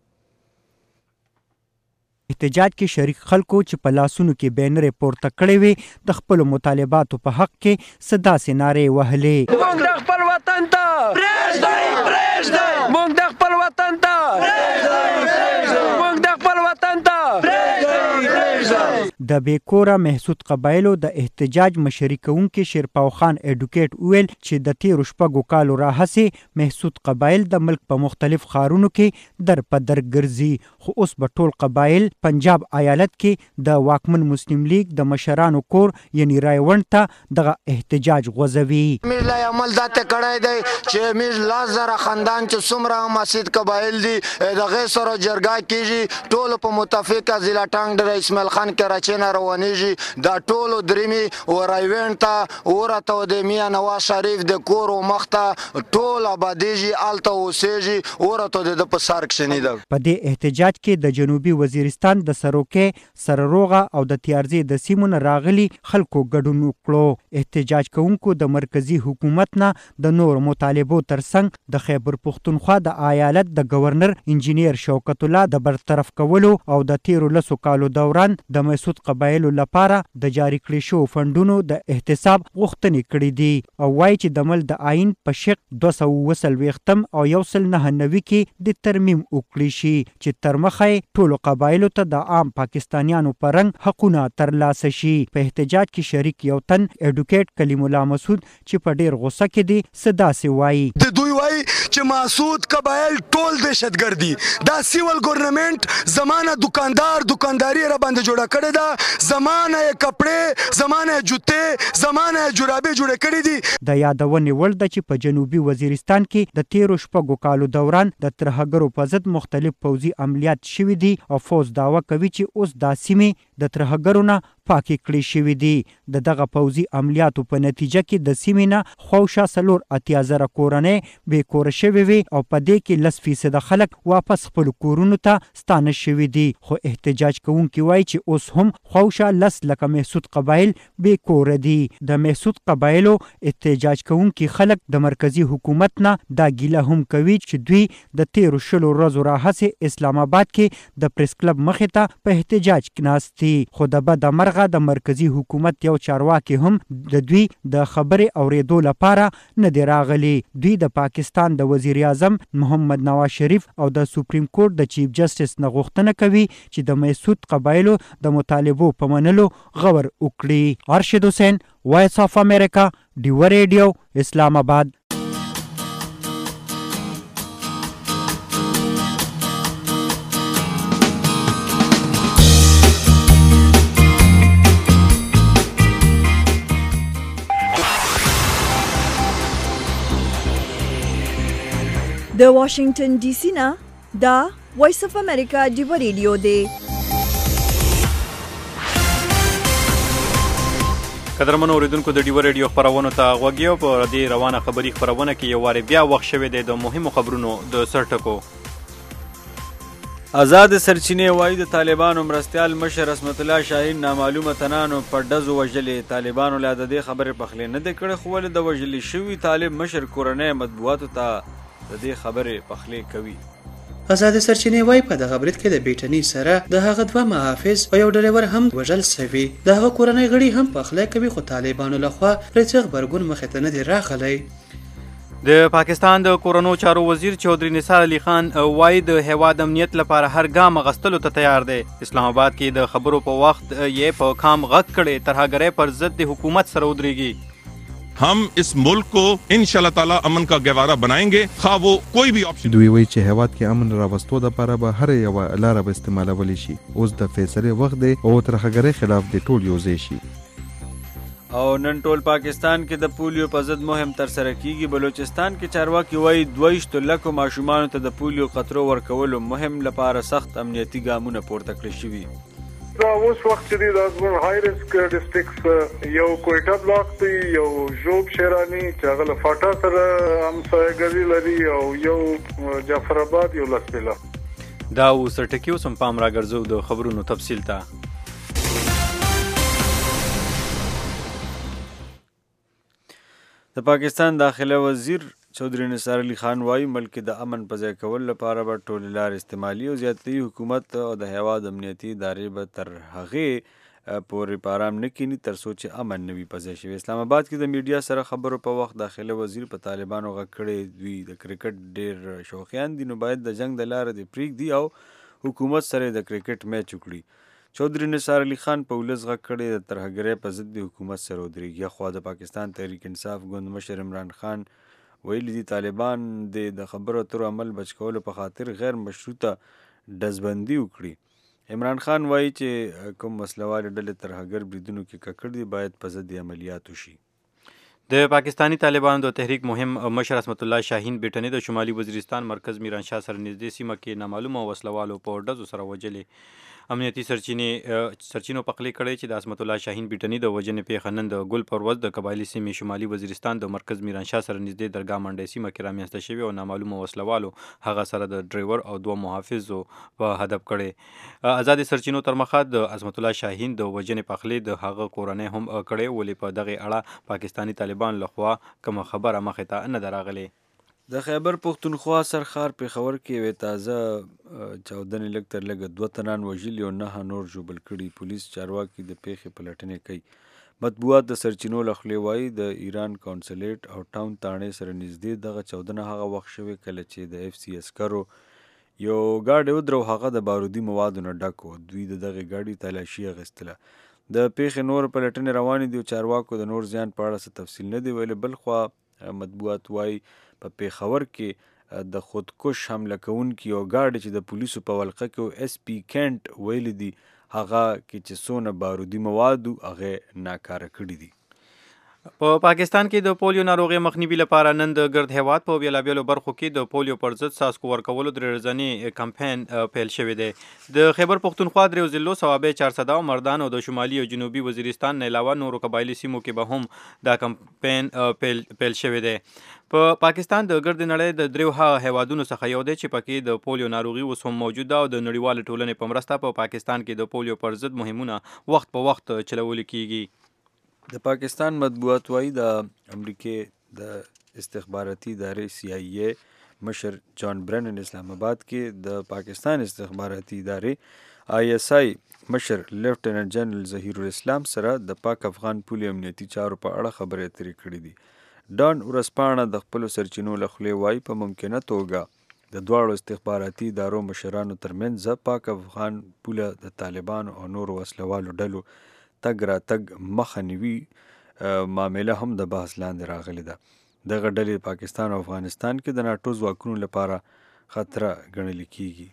احتجاج کې شریک خلکو چې په لاسونو کې بینرې پورته کړې وې د خپلو مطالباتو په حق کې څه داسې نارې وهلې. موږ د خپل وطن ته پرېږدئ پرېږدئ موږ د خپل وطن ته پرېږدئ موږ د خپل وطن ته پرېږدئ پرېږدئ. د بېکوره محسود قبایلو د احتجاج مشري کوونکي شیرپاو خان ایډوکیټ وویل چې د تېرو شپږو کالو راهیسې محسود قبایل د ملک په مختلف ښارونو کې در په در ګرځي خو اوس به ټول قبایل پنجاب ایالت کې د واکمن مسلم لیگ د مشرانو کور یعنی رایوند ته دغه احتجاج غوځوي. موږ لا عمل داته کړی دی چې موږ لاس زره خاندان چې څومره مسجد قبایل دي د هغې سره جرګه کېږي ټولو په متفقه ضلع ټانګ ډېر اسماعیل خان کراچۍ نه روانېږي دا ټولو درېمې و رایوند ته ورته د میاں نواز شریف د کور و مخ ته ټول آبادېږي هلته اوسېږي ورته د ده په سر کښېني ده. په دې احتجاج کې د جنوبي وزیرستان د سروکې، سرروغه او د تیارزې د سیمو نه راغلي خلکو ګډون وکړو. احتجاج کوونکو د مرکزي حکومت نه د نور مطالبو ترڅنګ د خیبر پښتونخوا د ایالت د گورنر انجینیر شوکت الله د برطرف کولو او د تیرو لسو کالو دوران د محسود قبایلو لپاره د جاري کړي شوو فنډونو د احتساب غوښتنې کړي دي او وایي چې د مل د آئین په شق دوه سوه اووه څلوېښتم او یو سل نهه نوي کې د ترمیم وکړي شي چې تر مخه یې ټولو قبایلو ته د عام پاکستانیانو په رنګ حقونه ترلاسه شي. په احتجاج کې شریک یو تن ایډوکیټ کلیم الله مسعود چې په ډیر غوسه کې دی څه داسې وایي. د دوی وایي چې محسود قبایل ټول دهشتګرد دي. دا سیول ګورنمنټ زمانه دکاندار دکانداري را باندې جوړه کړې ده زمانه کپڑے زمانه جوتې زمانه جرابې جوړې کړې دي. د یادونې وړ ده چې په جنوبي وزیرستان کې د تیرو شپږو کالو دوران د ترهګرو په ضد مختلف پوځي عملیات شوي دي او فوز دعوه کوي چې اوس دا سیمې د ترهګرو نه پاکې کړې شوي دي. د دغه پوځي عملیاتو په نتیجه کې د سیمې نه خواوشا څلور اتیا زره کورنۍ بې کوره شوې وي او په دې کې لس فیصده خلک واپس خپلو کورونو ته ستانه شوي دي. خو احتجاج کوونکي وایي چې اوس هم خواوشا لس لکه محسود قبایل بې کوره دي. د محسود قبایلو احتجاج کوونکي خلک د مرکزي حکومت نه دا ګیله هم کوي چې دوی د تیرو شلو ورځو راهیسې اسلام آباد کې د پریس کلب مخې ته په احتجاج کې ناست دي. خو د بده مرغه د مرکزي حکومت یو چارواکي هم د دوی د خبرې اورېدو لپاره نه دی راغلی. دوی د پاکستان د وزیر اعظم محمد نواز شریف او د سپریم کورټ د چیف جسټس نه غوښتنه کوي چې د محسود قبایلو د مطالبو په منلو غور وکړي. ارشد حسین، وایس آف امریکا، ډیوه ریډیو، اسلام آباد. د واشنگټن ډي سي نه دا وایس اف امریکا ډیوه ریډیو دی. قدرمنو اوریدونکو د ډیوه ریډیو خپرونو ته غوږ یو. په دې روانه خبري خپرونه کې یو وارې بیا وخت شوی دی د مهمو خبرونو د سرټکو. آزاد سرچینې وایي د طالبانو مرستیال مشر عصمت الله شاهین نامعلومه تنانو په ډزو وژلې. طالبانو لا د دې خبرې پخلی نه دی کړی خو ولې د وژلې شوي طالب مشر کورنۍ مطبوعاتو ته د دې خبرې پخلی کوي. آزاد سرچینې وایي په دغه برید کې د بیټني سره د هغه دوه محافظ او یو ډریور هم وژل سوي. د هغه کورنۍ غړي هم پخلی کوي خو طالبانو لخوا پرې څه غبرګون مخې ته نه دی راغلی. د پاکستان د کورونو چارو وزیر چودھری نثار علي خان وایي د هیواد امنیت لپاره هر ګام اخیستلو ته تیار دی. اسلام آباد کې د خبرو په وخت یې په کام غږ کړی ترهګرۍ پر ضد د حکومت سره ودرېږي. हम इस मुल्क को इंशाल्लाह ताला अमन का गवारा बनाएंगे खा वो कोई भी ऑप्शन. دوی وایي چې هیواد کې امن راوستو لپاره به هر یوه لاره به استعمالولی شي. اوس د فیصلې وخت دی او ترهګرۍ خلاف د ټول یو ځای شي. او نن ټول پاکستان کې د پولیو په ضد مهم ترسره کیږي. بلوچستان کې چارواکي وایي دویشتو لکو ماشومانو ته د پولیو قطرو ورکولو مهم لپاره سخت امنیتي ګامونه پورته کړی شوي. دا اوس وخت چې دی دا زموږ های ریسک ډسټرکټس یو کوټه بلاک دی، یو ژوب شیرانی چې هغه له فاټا سره همسایګري لري او یو جعفر آباد یو لسبیلا. دا اوس ټکی اوس هم پام راګرځو د خبرونو تفصیل ته. د پاکستان داخله وزیر چودھری نثار علي خان وایي ملک د امن په ځای کولو لپاره به ټولې لارې استعمالي او زیاتوي. حکومت او د هیواد امنیتي ادارې به تر هغې پورې په ارام نه کینی تر څو چې امن نه وي په ځای شوی. اسلام آباد کې د میډیا سره خبرو په وخت داخله وزیر په طالبانو غږ کړی دوی د کرکټ ډېر شوقیان دي نو باید د جنگ د لارې د پریږدي او حکومت سره د کرکټ میچ وکړي. چودھری نثار علي خان په ولس غږ کړی د ترهګرۍ په ضد د حکومت سره ودرېږي. خو د پاکستان تحریک انصاف ګوند مشر عمران خان ویلي دي طالبان د خبرو اترو عمل بچ کولو په خاطر غیر مشروطه ډزبندي وکړي. عمران خان وایي چې کوم مسلوال ډلې ترهګر بریدونو کې ککړ دي باید په ضد عملیات وشي. د پاکستانی طالبانو د تحریک مهم مشر عصمت الله شاهین بیٹنې د شمالي وزیرستان مرکز میرانشاه سره نږدې سیمه کې نامعلومه وسلوالو په ډزو سره وژلې. امنیتي سرچینې سرچینو پخلی کړی چې د عصمت الله شاهین بیٹنې د وژنې پیښه نن د ګل پروز د قبایلي سیمې شمالي وزیرستان د مرکز میرانشاه سره نږدې درګاه منډۍ سیمه کې رامنځته شوې او نامعلومه وسلوالو هغه سره د ډریور او دوه محافظو په هدف کړی. آزادې سرچینو تر مخه د عصمت الله شاهین د وژنې پخلی د هغه کورنۍ هم کړی ولې په دغه اړه پاکستانی طالبان لخوا کومه خبره مخې ته نه ده راغلې. د خیبر پښتونخوا سرخار پېښور کې یوې تازه چاودنې لږ تر لږه دوه تنان وژلي او نهه نور ژوبل کړي. پولیس چارواکي د پیښې پلټنې کوي. مطبوعات د سرچینو له خولې وایي د ایران کونسلیټ او ټاون تاڼې سره نږدې دغه چاودنه هغه وخت شوې کله چې د اف سی عسکرو یو ګاډی ودرو هغه د بارودي موادو نه ډک و. دوی د دغې ګاډي تلاشي اخیستله. د پیښې نور پلټنې روانې دي او چارواکو د نور زیان په اړه څه تفصیل نه دی ویلي. بل خوا مطبوعات وایي په پیښور کې د خودکش حمله کوونکي یو ګاډی چې د پولیسو په ولقه کې ایس پی کینټ ویلي دي هغه کې چې څونه بارودي مواد هغه ناکاره کړي دي. په پاکستان کې د پولیو ناروغي مخنیوي لپاره نن د ګرد هیواد په بیلابیلو برخو کې د پولیو پر ضد څاڅکو ورکولو درې ورځنی کمپاین پیل شوی دی. د خیبر پښتونخوا دریو ضلعو صوابع چارسده او مردان او د شمالي او جنوبي وزیرستان نه علاوه نورو قبایلی سیمو کې به هم دا کمپاین پیل پیل شوی دی. په پاکستان د ګرد نړۍ د دریو هیوادونو څخه یو دی چې پکې د پولیو ناروغي اوس هم موجوده او د نړیوال ټولنې په مرسته په پاکستان کې د پولیو پر ضد مهمونه وخت په وخت چلول کیږي. د پاکستان مطبوعات وايي د امریکې د استخباراتي ادارې سی آی ای مشر جان برنن اسلام آباد کې د پاکستان استخباراتي ادارې آی ایس آی مشر لیفټیننټ جنرال ظهیر الاسلام سره د پاک افغان پولیو امنیتي چارو په اړه خبرې اترې کړې دي. ډان ورسپاڼه د خپلو سرچینو له خولې وایي په ممکنه توګه د دواړو استخباراتي ادارو مشرانو ترمنځ پاک افغان پوله د طالبانو او نورو وسلوالو ډلو تګ را تګ مخنیوي معامله هم د بحث لاندې راغلی ده. دغه ډلې پاکستان او افغانستان کې د ناټو ځواکونو لپاره خطره ګڼل کیږي.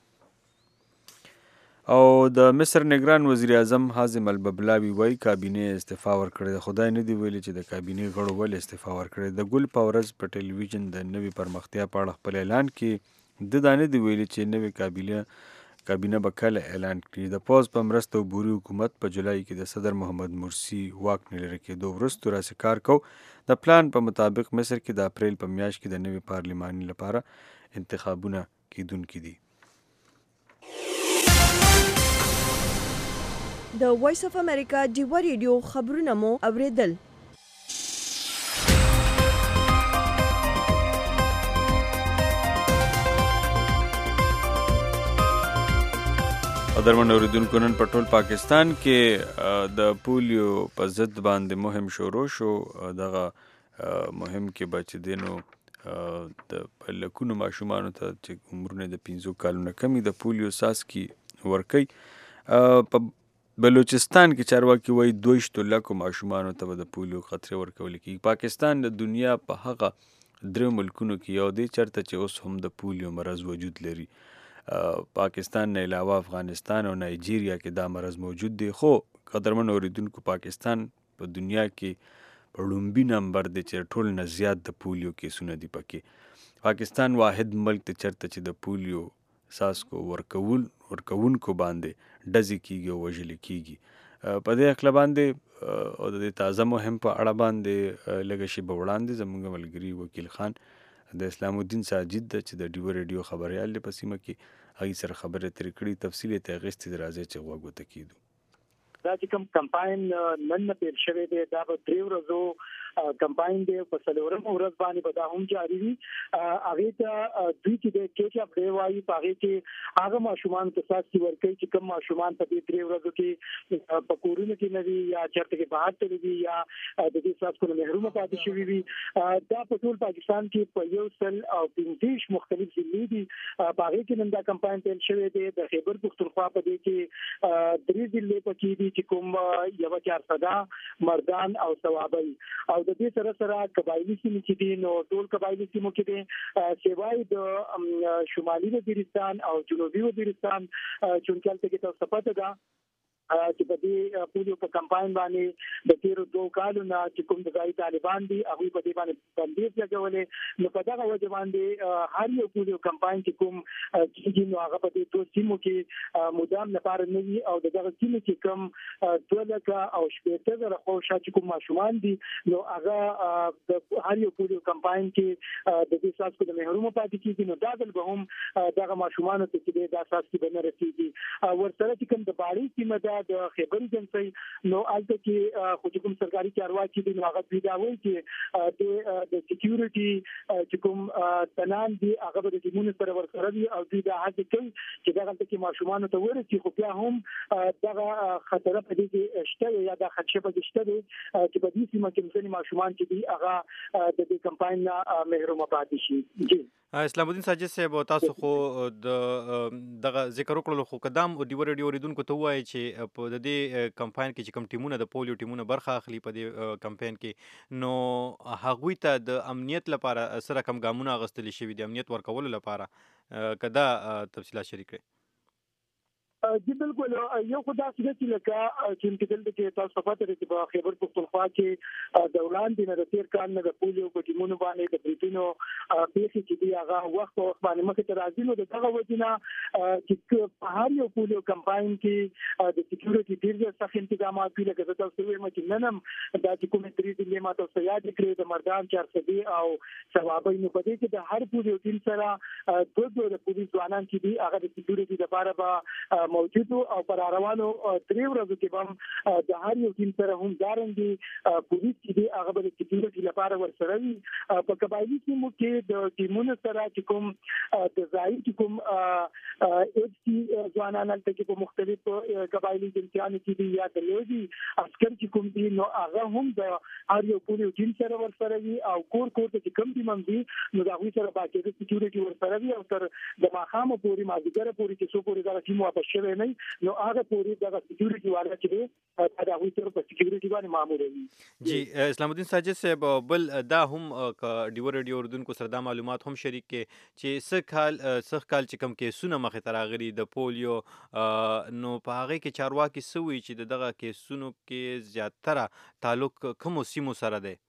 او د مصر نگران وزیر اعظم حازم الببلاوي وایي کابینه استعفا ورکړې ده. خدای نه دی ویلي چې د کابینې غړو ولې استعفا ورکړې. د ګل په ورځ په ټلویزیون د نوي پرمختیا په اړه خپل اعلان کې د دا نه دی ویلي چې نوې کابینه کابینه به کله اعلان کړي. د پوز په مرسته عبوري حکومت په جولای کې د صدر محمد مرسی واک نه لري کېدو وروسته راسې کار کو. د پلان په مطابق مصر کې د اپریل په میاشت کې د نوي پارلماني لپاره انتخابونه کیدونکي دي. د وایس اف امریکا ډیوا ریډیو خبرونه مو اوریدل. قدرمن اوریدونکو نن په ټول پاکستان کې د پولیو په ضد باندې مهم شروع شو. دغه مهم کې بچ دینو د لکونو ماشومانو ته چې عمرونه د پنځو کالونو کمی د پولیو څاڅکي ورکوي. په بلوچستان کې چارواکي وایي دویشتو لکو ماشومانو ته د پولیو خطرې ورکول کیږي. پاکستان د دنیا په هغه درې ملکونو کې یو دی چرته چې اوس هم د پولیو مرض وجود لري. پاکستان نه علاوه افغانستان او نایجیریا کې دا مرض موجود دی. خو قدرمن اوریدونکو پاکستان په دنیا کې په لومبي نمبر دی چې ټول نه زیات د پولیو کیسونه دي پکې. پاکستان واحد ملک دی چرته چې د پولیو څاڅکو ورکول ورکوونکو باندې ډزې کیږي او وژل کیږي. په دې اخلا باندې او د تازه مهم په اړه باندې لږ شی وړاندې زموږ ملګری وکیل خان د اسلام الدین ساجد چې د ډیو ریډیو خبريال په سیمه کې هغه سره خبره ترې کړې تفصیل ته غوښتي درازه چې غوږ ته کیدو. دا چې کوم کمپاین نن پیل شوی دی دا به درې ورځو کمپاین دی په څلورم ورځ باندې به دا هم جاری وي. هغه ته دوی چې د کیچ اپ دی وايي په هغه کې هغه ماشومان ته څاڅکي ورکوي چې کوم ماشومان په دې درې ورځو کې په کورونو کې نه وي یا چېرته کې بهر تللي وي یا د دې څاڅکو نه محروم پاتې شوي وي. دا په ټول پاکستان کې په یو سل او پنځه مختلف ضلعې دي. په هغه کې نن دا کمپاین پیل شوی دی. د خیبر پښتونخوا په دې کې درې ضلعې پکې دي چې کوم یو چارسده مردان او صوابۍ او د دې سره سره قبایلی سیمې چې دي نو ټول قبایلی سیمو کې دي سیوای د شمالي وزیرستان او جنوبي وزیرستان چونکه تل کې تاسو پته ده چې په دې پولیو په کمپاین باندې د تیرو دوه کالو نه چې کوم د ځای طالبان دي هغه په دې باندې بندیز لګولې. نو په دغه وجه باندې هر یو پولیو کمپاین چې کوم چې نو هغه په دې دوه سیمو کې مدام لپاره نه وي او دغه سیمو کې کوم دوه لکه او شپږ زره خو چې کوم ماشومان دي نو هغه د هر یو پولیو کمپاین کې د دې څاڅکو د محروم پاتې کیږي. نو دا دل به هم دغه ماشومان ته چې د څاڅکي بنه رسیږي. ورسره چې کوم د باړې سیمه ده د خیبر ایجنسی نو الته کې خو کوم سرکاري چارواکي دي هغه دوی دا وایي چې د سکیورټي چې کوم تنان دي هغه د ټیمونو سره ورسره دي او دوی دا هڅه کوي چې دغه کې ماشومان ته ورسي. خو بیا هم دغه خطر په دې کې شته یا د خدشه په کې شته چې په دې سیمه کې مثلا ماشومان چې دي هغه د دې کمپاین محروم پاتې شي. جی اسلام الدین ساجد صاحب تاسو خو د دغه ذکر وکړو خو قدم او ډیو ریډیو ریدونکو ته وایي چې په د دې کمپاین کې چې کوم ټیمونه د پولیو ټیمونه برخه اخلي په دې کمپاین کې نو هغوی ته د امنیت لپاره سره کوم ګامونه اخیستل شوي د امنیت ورکولو لپاره کدا تفصیلات شریک کړئ. جی بالکل یو خدا سره چې لکه چې کېدل چې تاسو په پاتې کې په خیبر پختونخوا کې د وړاندې نه د تیر کال نه د پولیو په ټیمونو باندې د بریټینو پیښې چې دی هغه وخت او باندې مخې ته راځي نو دغه وجنه چې په هر یو پولیو کمپاین کې د سکیورټي ډیر سخت انتظامات دي لکه تاسو وایم چې ننم د حکومت درې دي ما تاسو یاد کړئ د مردان چار سدي او ثوابي نو په دې کې د هر پولیو ټیم سره دوه دوه پولیس ځوانان چې دي هغه د سکیورټي لپاره به موجود او پر روانو درې ورځې کې هم د هر یو ټیم سره هم دارنګي پولیس چې دی هغه د سکیورټي لپاره ورسره وي په قبایلی سیمو کې د ټیمونو سره چې کوم د ځای چې کوم ایچ سی ځوانان چې په مختلفو قبایلی جنسیانو کې دي یا د لوی عسكر چې کوم دي نو هغه هم د هر یو پولیس ټیم سره ورسره وي او کور کور ته چې کوم دي من دي نو دا غوي سره باقي د سکیورټي ورسره وي او تر د ماخامه پوری مازیګره پوری چې څو پوری دا ټیم واپس شوی نه نو هغه پوری د سکیورټي والا چې دی دا غوي سره په سکیورټي باندې مامور وي. جی اسلام الدین ساجد صاحب بل دا هم ډیو ریډیو اردن کو سره دا معلومات هم شریک کې چې څه کال څه کال چې کم کیسونه مخې ته راغلي د پولیو نو په هغه کې چارواکي سوي چې دغه کیسونو کې زیاتره تعلق کوم سیمو سره دی؟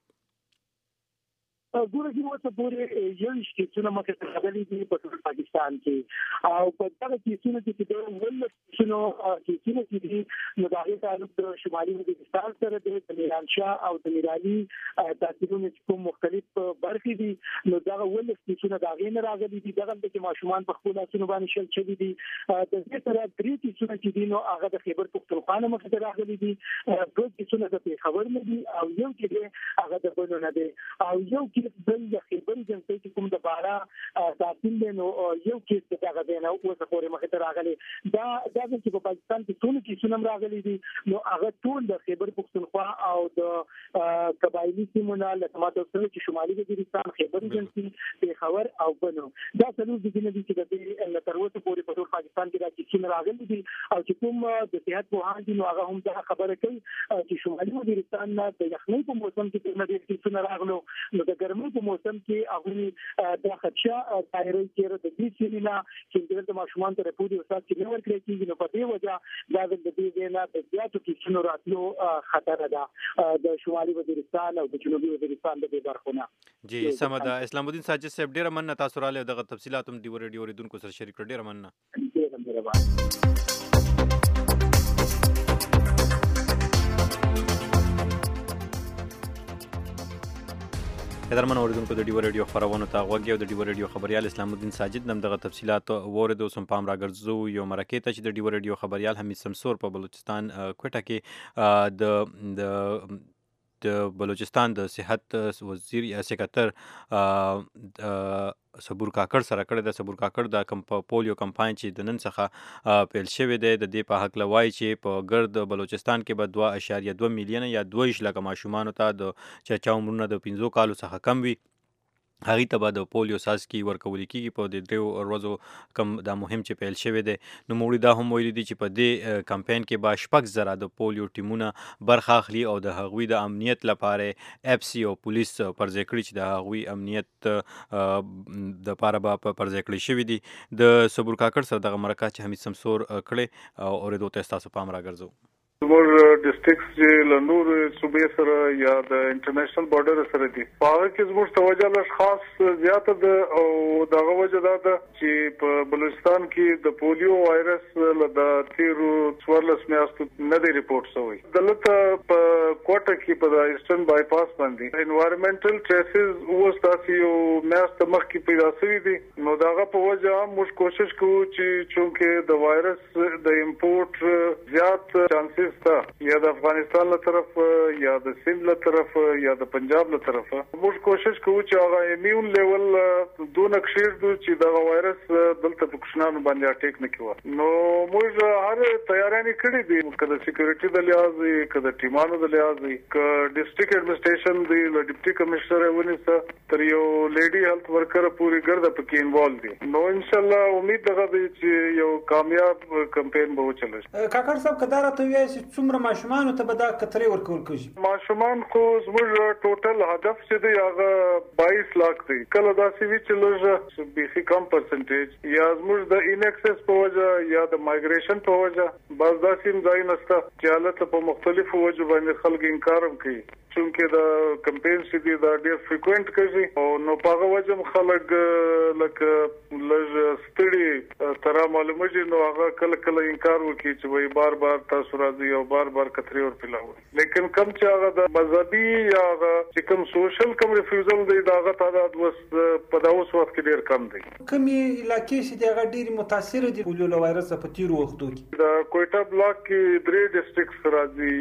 ګوره چې وڅ پورې یو شتونه مخه ته راغلي دي په پاکستان کې او په دغه کیسونو کې د ول شنو کیسونه چې دي نو دغه تعلق د شمالي وزیرستان سره د میران شاه او د میرالي تاسیسونو کوم مختلف برخې دي نو دغه ول کیسونه دغه نه راغلي دي دغه د ماشومان په خپل اسونو باندې شل شوي دي د دې سره درې کیسونه چې دي نو هغه د خیبر پختونخوا مخه ته راغلي دي دوه کیسونه د خبر نه دي او یو چې هغه د بنو نه دي او یو بل د خیبر جنسي چې کوم د بارا تاسیل نو یو کیس دغه دینه او څه پورې مخه ته راغلي دا دا چې په پاکستان کې ټول کیسونه راغلي دي نو هغه ټول د خیبر پختونخوا او د قبایلی سیمونه لکه ماته سره چې شمالي وزیرستان خیبر جنسي پیښور او بنو دا څلور دي چې د دې تر اوسه پورې په ټول پاکستان کې دا کیسونه راغلي دي او چې کوم د صحت په حال دي نو هغه هم دا خبره کوي چې شمالي وزیرستان نه د یخنۍ په موسم کې د دې کیسونه راغلو نو د ګرمۍ په موسم کې هغه د خدشه دایره کې د دې سیمه چې د ماشومان ته پوری وسات چې نور کړی کېږي نو په دې وجه دا د دې نه د زیاتو کیسونو راتلو خطر ده د شمالي وزیرستان او د جنوبي وزیرستان د دې برخونه. جی سمدا اسلام الدین ساجد صاحب ډیر مننه تاسو را له دغه تفصيلات هم دی ریډیو ریدونکو سره شریک کړ ډیر مننه. ډیر مهرباني. قدرمن اوریدونکو د ډیو ریډیو خبرونه ته غوږی او د ډیو ریډیو خبريال اسلام الدین ساجد نم دغه تفصيلات وریدو سم پام راګرځو یو مرکه ته چې د ډیو ریډیو خبريال حمید سمسور په بلوچستان کوټه کې د د د بلوچستان د صحت وزیر یا سکرټر صبور کاکړ سره کړی د صبور کاکړ د کم پولیو کمپاین چې د نن څخه پیل شوی دی د دې په حق لوای چې په ګرد بلوچستان کې به دوه اشاریه دوه میلیونه یا دوه لک ماشومان ته د چا عمرونه د پنځو کالو څخه کم وي هغه ته به د پولیو ساسکي ورکول کیږي په دې دریو ورځو کم دا مهم چې پیل شوی دی نو موږ دا هم ویل دي چې په دې کمپاین کې به شپږ زره د پولیو ټیمونه برخه اخلي او د هغوی د امنیت لپاره اف سی او پولیس پرځای کړي چې د هغوی امنیت د لپاره به پرځای کړي شوی دي د صبور کاکړ سره دغه مرکه چې حمید سمسور کړي او اوریدو ته تاسو پام راګرځو. زموږ ډسټرکټس چې له نور صوبې سره یا د انټرنیشنل بارډر سره دي په هغه کې زموږ توجه له خاص زیاته ده او دغه وجه دا ده چې په بلوچستان کې د پولیو وایرس له د تیرو څوارلس میاشتو نه دی ریپورټ شوی دلته په کوټه کې په د ایسټرن بای پاس باندې انوایرنمنټل ټریسز اوس تاسو یو میاشت مخکې پیدا شوی دي نو دغه په وجه موږ کوشش کوو چې چونکه د وایرس د امپورټ زیات چانسز یا د افغانستان له طرف یا د سند له طرف یا د پنجاب له طرف موږ کوشش کوو چې هغه ایمیون لیول دونه کشیر دو چې دا وایرس دلته په کوشنانو باندې اٹیک نه کوي نو موږ هر تیارانه کړې دي کله سکیورټي د لحاظ کله ټیمانو د لحاظ ک ډسټرکټ اډمنسټریشن دی له ډیپټي کمشنر ونیسه تر یو لیډي هیلث ورکر پوری ګرځه پکې انوالو دي نو ان شاء الله امید ده چې یو کامیاب کمپاین به وچلش. کاکړ صاحب کدا راته وایي داسې څومره ماشومانو ته به دا کترې ورکول کېږي؟ ماشومان خو زموږ ټوټل هدف چې دی هغه باییس لاک دی. کله داسې وي چې لږ بیخي کم پرسنټیج یا زموږ د ان ایکسس په وجه یا د مایګریشن په وجه بعض داسې ځایونه شته چې هلته په مختلفو وجو باندې خلک انکار هم کوي چونکې د کمپین چې دی دا ډېر فریکوینټ کېږي او نو په هغه وجه هم خلک لکه لږ ستړي تر معلومېږي نو هغه کله کله انکار وکړي چې وایي بار بار تاسو راځئ او بار بار کترې ورپلاوئ. لیکن کم چې هغه د مذهبي یا هغه چې کوم سوشل کوم ریفیوزل دی د هغه تعداد اوس په دا اوس وخت کې ډېر کم دی. کومې علاقې چې دي هغه ډېرې متاثره دي پولیو له وایرس په تېرو وختو کې؟ د کویټه بلاک کې درې ډسټرکټس راځي،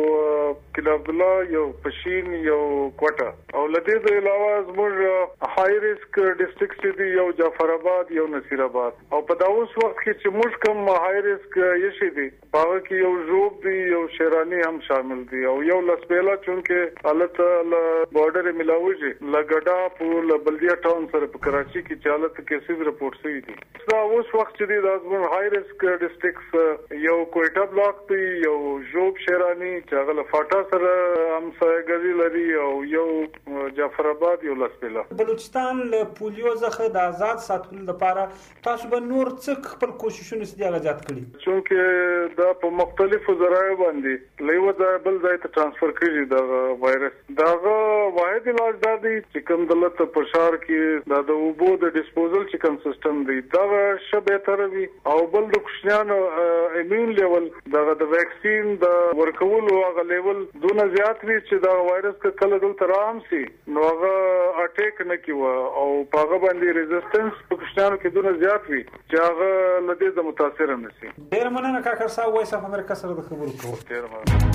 یو کلا عبدالله، یو پشین، یو کوټه او له دې علاوه زموږ های ریسک ډسټرکټس چې دي یو جعفر آباد، یو نصیر آباد. او په دا اوس وخت کې چې موږ کوم های ریسک یشي دي هغه کې یو ژوب دی، یو شیرانی هم شامل دي او یو لسبیلا چونکه حالت له بارډر ملاويږي لګډا په بلدیه ټاون سره په کراچي کې چې حالت کیسز رپورټ شوي دي. دا اوس وخت چې دی د زموږ های ریسک ډسټرکټس یو کویټه بلاک دی، یو ژوب شیرانی چې هغه له فاټا سره همسایګري لري او یو جعفر آباد، یو لسبیلا. بلوچستان له پولیو څخه د آزاد ساتلو لپاره تاسو به نور څه خپل کوششونه سدي هغه زیات کړي؟ چونکه دا په مختلفو ذرایعو باندې له یو ځای بل ځای ته ترانسفر کېږي د وایرس. دغه واحد علاج دا دی چې کوم دلته په ښار کې دا د اوبو د ډسپوزل چې کوم سیستم دی دغه ښه بهتره وي او بل د کوچنیانو ایمیون لیول دغه د ویکسین د ورکولو هغه لیول دونه زیات وي چې دا وایرس کله دلته رام سي نو هغه اٹیک نه کیوه او په هغه باندې ریزिस्टेंस په کوچنیانو کې دونه زیات وي چې هغه لدې د متاثر نه سي. ډیر مننه کاکر صاحب، وایس اف امریکا سره د خبرو کوو. ډیر مننه.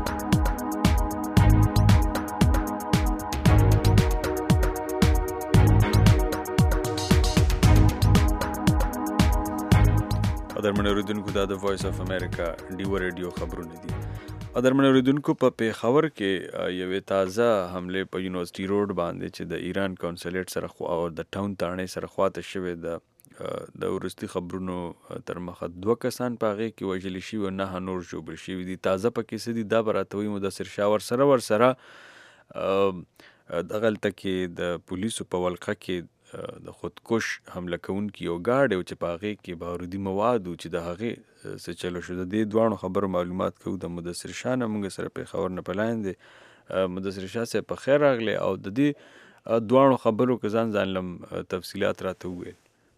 قدرمن اوریدونکو دا د وایس اف امریکا ډیو ریډیو خبرونه دي. قدرمن اوریدونکو په پیښور کې یوې تازه حمله په یونیورسيټي روډ باندې چې د ایران کونسلیټ سره خو او د ټاون تانې سره خواته شوې د د ورستي خبرونو تر مخه دوه کسان په هغې کې وژل شوي او نه نور ژوبل شوي دي. تازه پکې څه دي دا به راته وایي مدثر شاه. ورسره ورسره دغلته کې د پولیسو په ولقه کې د خودکش حمله کوونکي یو ګاډی و چې په هغې کې بارودي مواد و چې د هغې څه چلو شو. د دې دواړو خبرو معلومات کوو د مدثر شاه نه. موږ سره پېښور نه په لاین دی. مدثر شاه صاحب په خیر راغلی او د دې دواړو خبرو که ځان ځان لم تفصیلات راته وویل.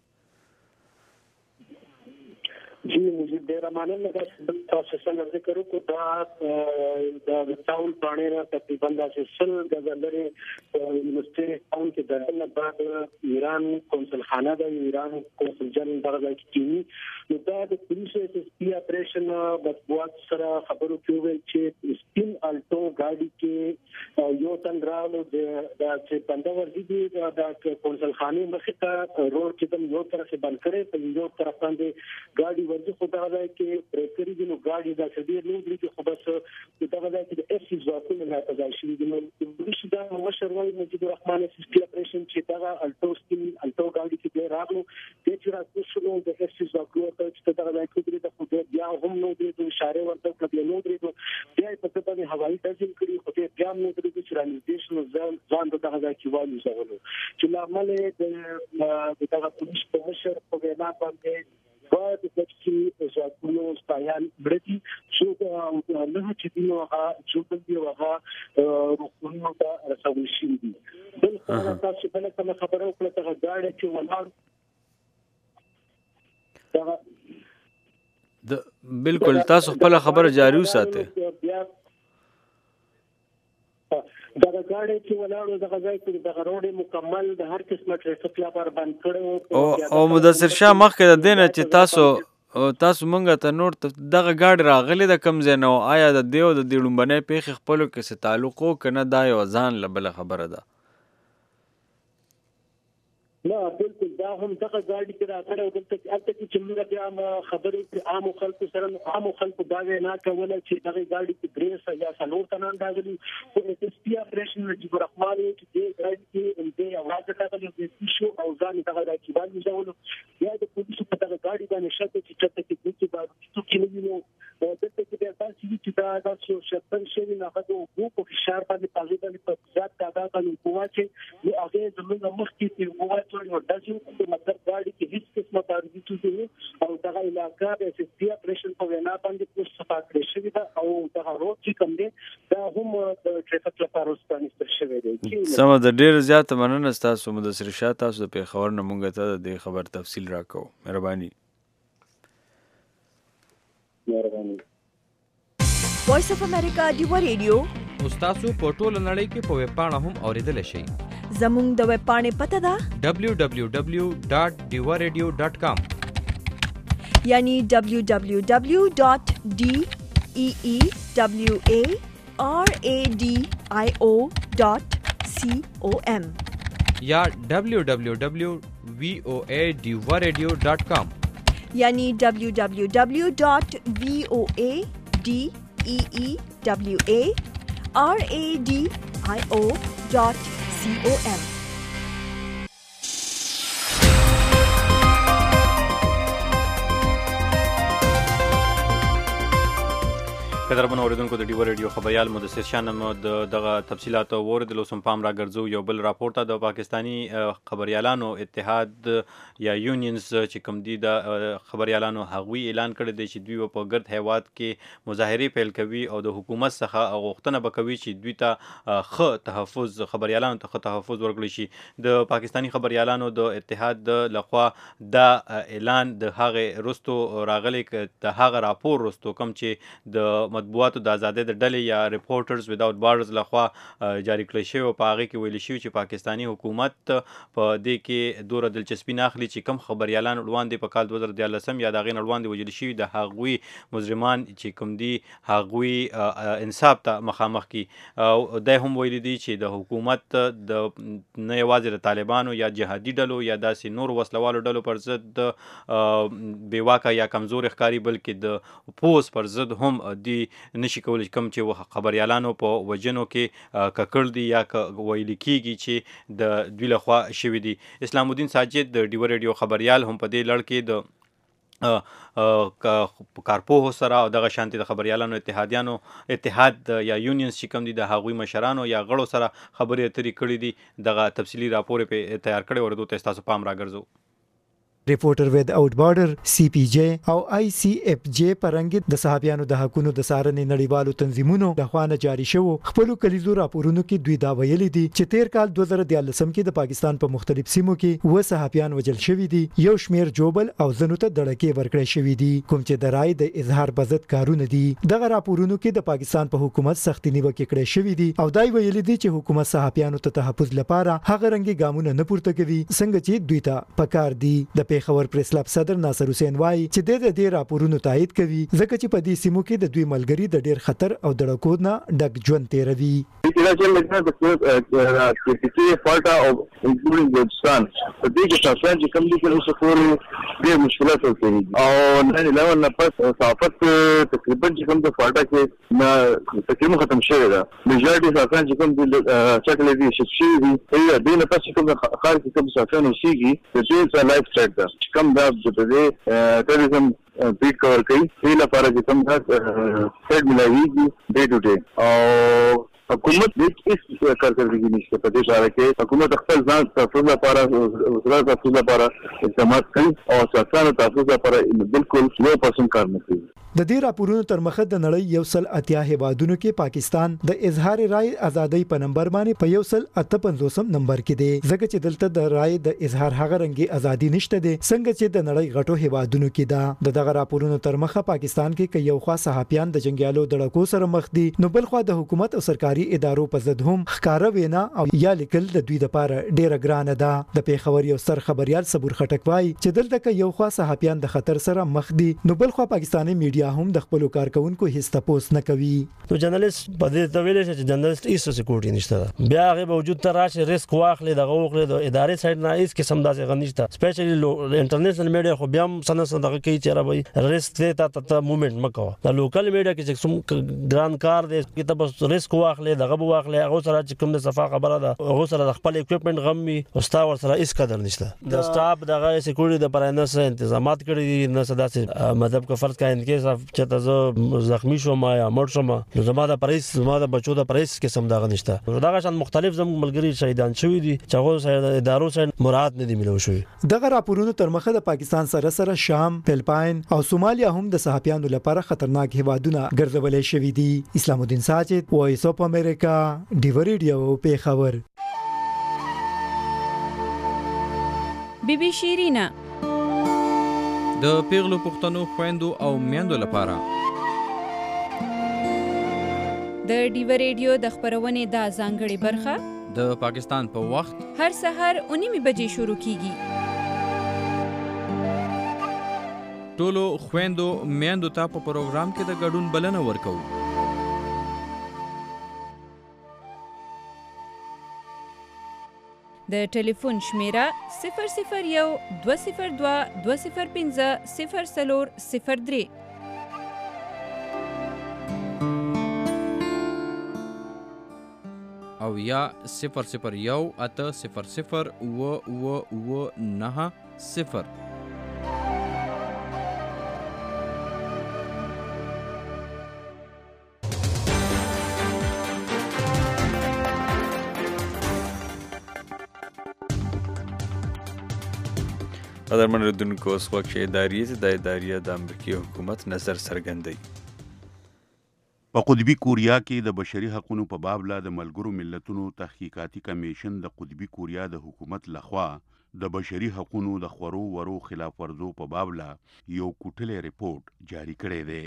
جی مجھے ډیره مننه ده تاسو څنګه ذکر وکړو دا د ټاون پرانه نه تقریبا د سل غزه لري یونیورسيټي ټاون کې د بعد ایران کونسل خانه د ایران کونسل جنرال درغه کې نو دا د پولیسو اس اس پی اپریشن بسوات سره خبرو کې چې سپین الټو ګاډي کې یو تن راو د چې بنده ورځي دي د کونسل خانه مخې ته روډ چې یو طرف بند کړي په یو طرف باندې ګاډي ورځي خو دا راځي کې پریکری دي نو ګاډي دا شدیر نو درې کې خو بس دا راځي چې د اس سی ځواکونو نه تاسو شي دي نو پولیس دا مشر وايي مجید الرحمن اس سی اپریشن چې دا الټو سپین الټو ګاډي کې راغلو د چې راځي شنو د اس سی ځواکونو ته چې دا راځي چې د خو بیا هم نو د اشاره ورته کړي نو درې بیا په څه باندې هوایي تنظیم کړي خو بیا نو درې چې رانیږي شنو ځان ځان د هغه کې وایي زغلو چې لامل د دغه پولیس په مشر په وینا باندې باید د چې ځواکونو ستایان برتي چې نه چې دینو هغه چې د هغه روحونو ته رسول شي دي. بل خبره تاسو په لکه خبره وکړه ته غاړه چې ولاړ د بالکل تاسو خپل خبره جاری وساتئ. دغه ګاډي چې ولاړو دغه ځای کې دغه روډ مکمل د هر قسمه ټریفیک لپاره بند کړو او او مدثر شاه مخکې د دینه چې تاسو تاسو مونږ ته نور دغه ګاډي راغلي د کم ځای نو آیا د دیو د دیړمبنې پیښې خپلو کې څه تعلق و که نه دا یو ځان له بله خبره ده؟ نه بالکل دا هم دغه ګاډي کې راغلی او دلته هلته چې موږ بیا خبرې کړې عامو خلکو سره عامو خلکو دا وینا کوله چې دغه ګاډي کې درې یا څلور تنان راغلي خو اس اس پي اپریشن مجید الرحمن چې دې ګاډي کې دې اواز راغلی د شو او ځان دغه راکې باندې ځولو بیا د پولیسو په دغه ګاډي باندې شک چې چېرته کې د چې باندې څوک نه وینو دلته کې بیا تاسو نو هغه زموږ مخکې چې موبایل ټول ورډاسي په مطلب غاړي کې هیڅ قسمه تعرض کیږي او دا علاقہ د اس پی اپریشن په وینا باندې پوسټ صفات کړی شوی دا او دا روډ چې کوم دی دا هم د ټریفیک لپاره وسپانیستل شوی دی. سم د ډیر زیات مننه تاسو مدثر شاه تاسو د پیښور نه مونږ ته د خبر تفصیل راکو. مهرباني. مهرباني. وایس اف امریکا دیوا ریډیو تاسو په ټوله نړۍ کې په ویب پاڼه هم اوریدلی شئ. زموږ د ویب پاڼې پته ده دبلیو دبلیو دبلیو ډاټ ډیوا ریډیو ډاټ کام یعنی دبلیو دبلیو دبلیو ډاټ ډي ای ای دبلیو ای آر ای ډي آی او ډاټ سی او ایم یا دبلیو دبلیو دبلیو وی او ای ډیوا ریډیو ډاټ کام یعنی دبلیو دبلیو دبلیو ډاټ وی او ای ډي ای ای دبلیو ای آر ای ډي آی او ډاټ سی او ایم. قدرمن اوریدونکو د ډیوا ریډیو خبريال مدثر شانم د دغه تفصيلات اوریدل سم پام را ګرځو یو بل راپور ته د پاکستانی خبريالانو اتحاد یا یونینز چې کوم دي د خبريالانو هغوی اعلان کړی دی چې دوی په ګرد هیواد کې مظاهره پیل کوي او د حکومت څخه غوښتنه وکوي چې دوی ته خ تحفظ خبريالانو ته خ تحفظ ورکړي شي. د پاکستانی خبريالانو د اتحاد لخوا دا اعلان د هغه رستو راغلی د هغه راپور رستو کوم چې د مطبوعاتو د ازادۍ د ډلې یا ریپورټرز وداوت بارډرز لخوا جاری کړی شوی او په هغې کې ویلي شوي چې پاکستانی حکومت په دې کې دوره دلچسپي نه اخلي چې کوم خبریالان وړاندې په کال دوه زره دیارلسم یا د هغې نه وړاندې وژل شوي د هغوی مجرمان چې کوم دي هغوی انصاف ته مخامخ کي. او دی هم ویلي دي چې د حکومت د نه یوازې د طالبانو یا جهادي ډلو یا داسې نور وسلوالو ډلو پر ضد د بېواکه یا کمزور ښکاري بلکې د پوز پر ضد هم دی نشي کولی کوم چې خبريالانو په وجنو کې ککړ دي یا ویل کېږي چې د دوی لخوا شوي دي. اسلام الدین ساجد د ډیوا ریډیو خبريال هم په دې لړ کې د کارپوهو سره او دغه شانتي د خبريالانو اتحادیانو اتحاد یا یونینز چې کوم دي د هغوی مشرانو یا غړو سره خبرې اترې کړې دي. دغه تفصیلي راپور په تیار کړی ورته ته تاسو پام راګرځو. ریپورټر وداوت بارډر سی پی جی او آی سی اف جی پرنګ د صحافیانو د حقوقو د سارنې نړیوالو تنظیمونو د خوانه جاری شوو خپل کلیزو راپورونو کې دوی دا ویلي دي چې تیر کال دوه زره دیارلسم کې د پاکستان په مختلف سیمو کې و صحافیان وجل شوي دي یو شمیر جوبل او زنو ته دړکې ورکړې شوي دي کوم چې د رای د اظهار بزد کارونه دي. دغه راپورونو کې د پاکستان په حکومت سختي نیوکې کړې شوي دي او دای ویلي دي چې حکومت صحافیانو ته تحفظ لپاره هغه رنګي ګامونه نه پورته کوي څنګه چې دوی ته پکار دي. د پیښور پریس کلب صدر ناصر حسین وایي چې د دې راپورونو تایید کوي ځکه چې په دې سیمو کې د دوی ملګری د ډیر خطر او دړکو نه ډک ژوند تیروي. فالټا او انکلودینګ بلوچستان په دې کې تاسو چې کوم دي چې اوس کول ډېر مشکلات ورته او نه لاول نه پس صحافت تقریبا چې کوم د فالټا کې نه تقریبا ختم شوی دا میجارټي صحافان چې کوم د چاکلې دي شي دي هي دې نه پس کوم خارج کې کوم صحافان وشيږي د دې لایف سټایل دا کوم دا د دې ټریزم بیت کور کوي دې لپاره چې کوم دا سټایل ملایږي ډے ټو ډے او حکومت دې هیڅ کارکړدګي نشته په دې اړه کې حکومت خپل ځان تحفظ لپاره وزارت تحفظ لپاره اقدامات کوي او اساسانو تحفظ لپاره بالکل یو پرسن کار نه کوي. د دې راپورونو تر مخه د نړۍ یو سل اتیا هیوادونو کې پاکستان د اظهار رائے ازادۍ په نمبر باندې په یو سل اته پنځوسم نمبر کې دی ځکه چې دلته د رائے د اظهار هغه رنګي ازادي نشته دی څنګه چې د نړۍ غټو هیوادونو کې دا د دغه راپورونو تر مخه پاکستان کې کې یو خوا صحافیان د جنگیالو دړکو سره مخ دي نو بل خوا د حکومت او سرکاري ادارو په ضد هم ښکارا وینا او یا لیکل د دوی لپاره ډیره ګرانه ده. د پیښور یو سر خبريال صبور خټک وایي چې دلته کې یو خوا صحافیان د خطر سره مخ دي نو بل خوا پاکستاني میډیا هم د خپل کارکونکو هیڅ تپوس نه کوي. نو جرنالست په دې ته ویل چې جرنالست هیڅ سکیورټي نشته بیا هغه باوجود تر راشي ریسک واخلې د غوغله د ادارې سایډ نه هیڅ قسم داسې غنښت سپیشلی انټرنیشنل میډیا خو بیا سن سن دغه کوي چې را وي ریسک ته ته موومېنټ مکو د لوکل میډیا کې چې کوم ګران کار دی چې ته بس ریسک واخلې دغه واخلې هغه سره چې کوم د صفه خبره ده هغه سره خپل اکوپمنټ غم می او ستا ور سره هیڅ قدر نشته د سټاف دغه سکیورټي د پرانس تنظیمات کړی نه صدا سي مطلب کا فرض کا ان کې چې تاسو زخمی شوم یا مړ شوم نو زما د پریس زما د بچو د پریس قسم دغه نشته دا شان مختلف زم ملګری شهیدان شوی دي چې هغه سره ادارو سره مراد نه دی ملو شوی. دغه راپورونو تر مخه د پاکستان سره سره شام، فلپاین او سومالیا هم د صحافیانو لپاره خطرناک هیوادونه ګرځولې شوی دي. اسلام الدین ساجد، وایس اف امریکا، ډیو ریډیو پیښور. بی بی شیرینا د پیغلو پښتنو خويندو او میندو لپاره د ډیو ریډیو د خبرونې د ځانګړي برخه د پاکستان په وخت هر سحر اونیمه بجې شروع کیږي. ټولو خويندو میندو ته په پروګرام کې د ګډون بلنه ورکو. د ټلیفون شمیره صفر صفر یو دوه صفر دوه دوه صفر پنځه صفر څلور صفر درې او یا صفر صفر یو اته صفر صفر و و و نه صفر. قدرمن ردونکو اوس وخت چې اداریه د اداریه د امریکای حکومت نظر څرګندوي. په قطبي کوریا کې د بشري حقوقو په باب لا د ملګرو ملتونو تحقیقاتي کمیشن د قطبي کوریا د حکومت لخوا د بشري حقوقو د خورو ورو خلاف ورزو په باب لا یو کوټلې ریپورت جاری کړی دی.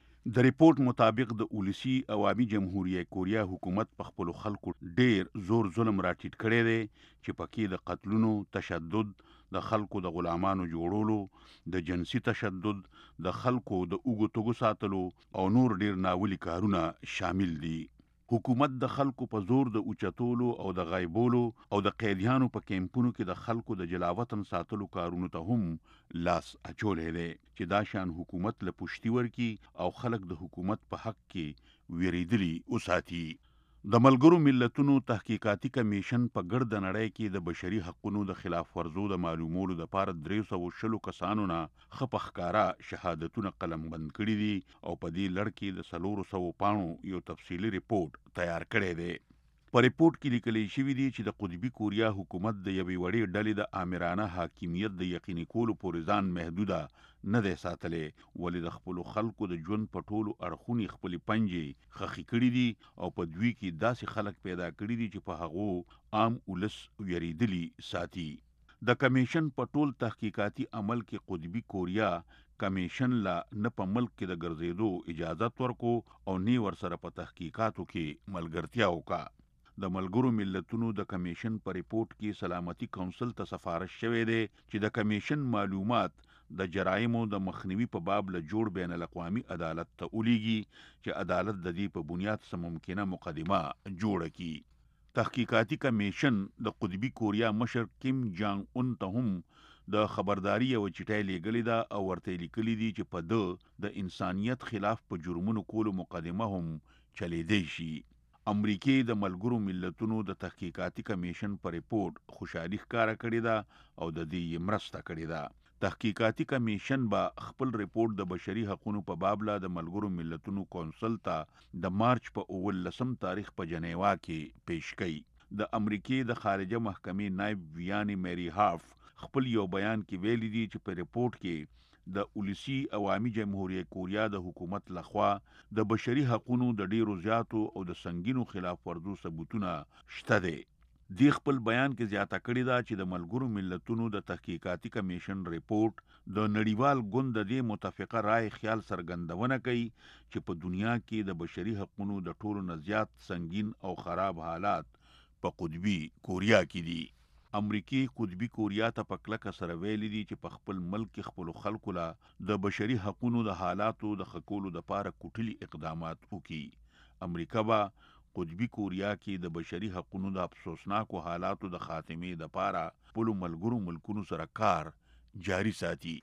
د ریپورت مطابق د اولسی عوامي جمهوریت کوریا حکومت په خپل خلکو ډیر زور ظلم راټیټ کړی دی چې پکې د قتلونو، تشدد، د خلکو د غلامانو جوړولو، د جنسي تشدد، د خلکو د اوګو توګو ساتلو او نور ډیر ناولي کارونه شامل دي. حکومت د خلکو په زور د اوچتولو او د غایبولو او د قیدیانو په کیمپونو کې د خلکو د جلاوطن ساتلو کارونو ته هم لاس اچولې دی چې دا شان حکومت له پشتي ورکی او خلک د حکومت په حق کې ویریدلی وساتي. د ملګرو ملتونو تحقیقاتي کمیشن په ګرد نړۍ کې د بشري حقوقو د خلاف ورزو د معلومولو د پاره درې سوه شلو کسانو نه خپخ کارا شهادتونه قلم بند کړي دي او په دې لړ کې د څلورو سوو پاڼو یو تفصیلي ریپورت تیار کړی دی. په ریپورت کې لیکل شوی دی چې د قطبي کوریا حکومت د یوې وړې ډلې د آمرانه حاکمیت د یقیني کولو پورې ځان محدوده نه دی ساتلی، ولې د خپلو خلکو د ژوند په ټولو اړخونو خپلې پنجې خښې کړي دي او په دوی کې داسې خلک پیدا کړي دي چې په هغو عام ولس ویریدلي ساتي. د کمیشن په ټول تحقیقاتي عمل کې قطبي کوریا کمیشن لا نه په ملک کې د ګرځېدو اجازت ورکو او نه ورسره په تحقیقاتو کې ملګرتیا وکړه. د ملګرو ملتونو د کمیشن په ریپورت کې سلامتي کونسل ته سفارش شوی دی چې د کمیشن معلومات د جرایمو د مخنیوي په باب له جوړ بین الاقوامي عدالت ته ولیږي چې عدالت د دې په بنیاد سم ممکنه مقدمه جوړه کړي. تحقیقاتي کمیشن د قطبي کوریا مشر کیم جانګ اون ته هم د خبرداري او چټای لیږلې ده او ورته لیکلي دي چې په د د انسانیت خلاف په جرمونو کولو مقدمه هم چلیدای شي. امریکای د ملګرو ملتونو د تحقیقاتي کمیشن په ریپورت خوشحالي ښکاره کړې ده او د دې مرسته کړې ده. تحقیقاتي کمیشن به خپل ریپورت د بشري حقوقو په باب لا د ملګرو ملتونو کونسل ته د مارچ په اولسم تاریخ په جنیوا کې پیش کړي. د امریکای د خارجه محکمې نائب ویانی میری هاف خپل یو بیان کې ویلي دي چې په ریپورت کې د اولسی عوامي جمهوریت کوریا د حکومت لخوا د بشري حقوقو د ډیرو زیاتو او د سنگینو خلاف ورزو ثبوتونه شته دي. دی خپل بیان کې زیاته کړې ده چې د ملګرو ملتونو د تحقیقاتي کمیشن ریپورت د نړیوال ګوند د دې متفقه رائے خیال څرګندونه کوي چې په دنیا کې د بشري حقوقو د ټولو نه زیات سنگین او خراب حالات په قطبي کوریا کې دي. امریکای قطبي کوریا ته په کلکه سره ویلي دي چې په خپل ملک کې خپل خلکو لا د بشري حقوقو د حالاتو د ښه کولو دپاره کوټلي اقدامات وکړي. امریکا به قطبي کوریا کې د بشري حقوقو د افسوسناکو حالاتو د خاتمې دپاره خپلو ملګرو ملکونو سره کار جاري ساتي.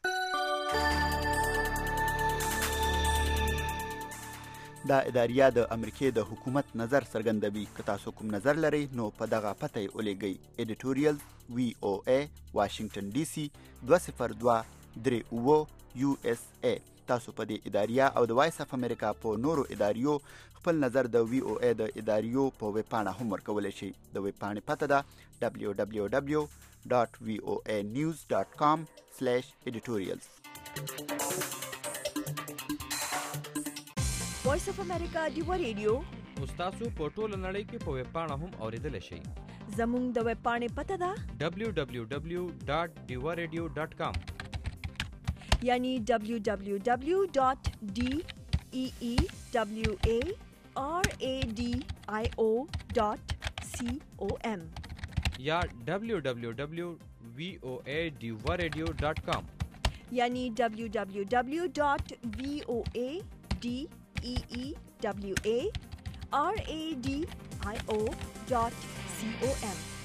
دا اداریه د امریکای د حکومت نظر څرګندوي. که تاسو کوم نظر لرئ نو په دغه پته یې ولیږئ. ایډیټوریل وی او ای واشنگټن ډي سي دوه صفر دوه درې اوه یو اس ای. تاسو په دې اداریه او د وایس اف امریکا په نورو اداریو خپل نظر د وی او ای د اداریو په ویب پاڼه هم ورکولی شئ. د ویب پاڼې پته ده دبلیو دبلیو دبلیو ډاټ وی او ای نیوز ډاټ کام سلیش ایډیټوریلز. وایس اف امریکا ډیوا ریډیو تاسو په ټوله نړۍ کې په ویب پاڼه هم اوریدلی شئ. زموږ د ویب پاڼې پته ده دبلیو دبلیو دبلیو ډاټ ډیوا ریډیو ډاټ کام یعنی دبلیو دبلیو دبلیو ډاټ ډي ای ای دبلیو ای آر ای ډي آی او ډاټ سی او ایم یا دبلیو دبلیو دبلیو وی او ای ډیوا ریډیو ډاټ کام یعنی دبلیو دبلیو دبلیو ډاټ وی او ای ډي ای ای دبلیو ای آر ای ډي آی او ډاٹ سی او ایم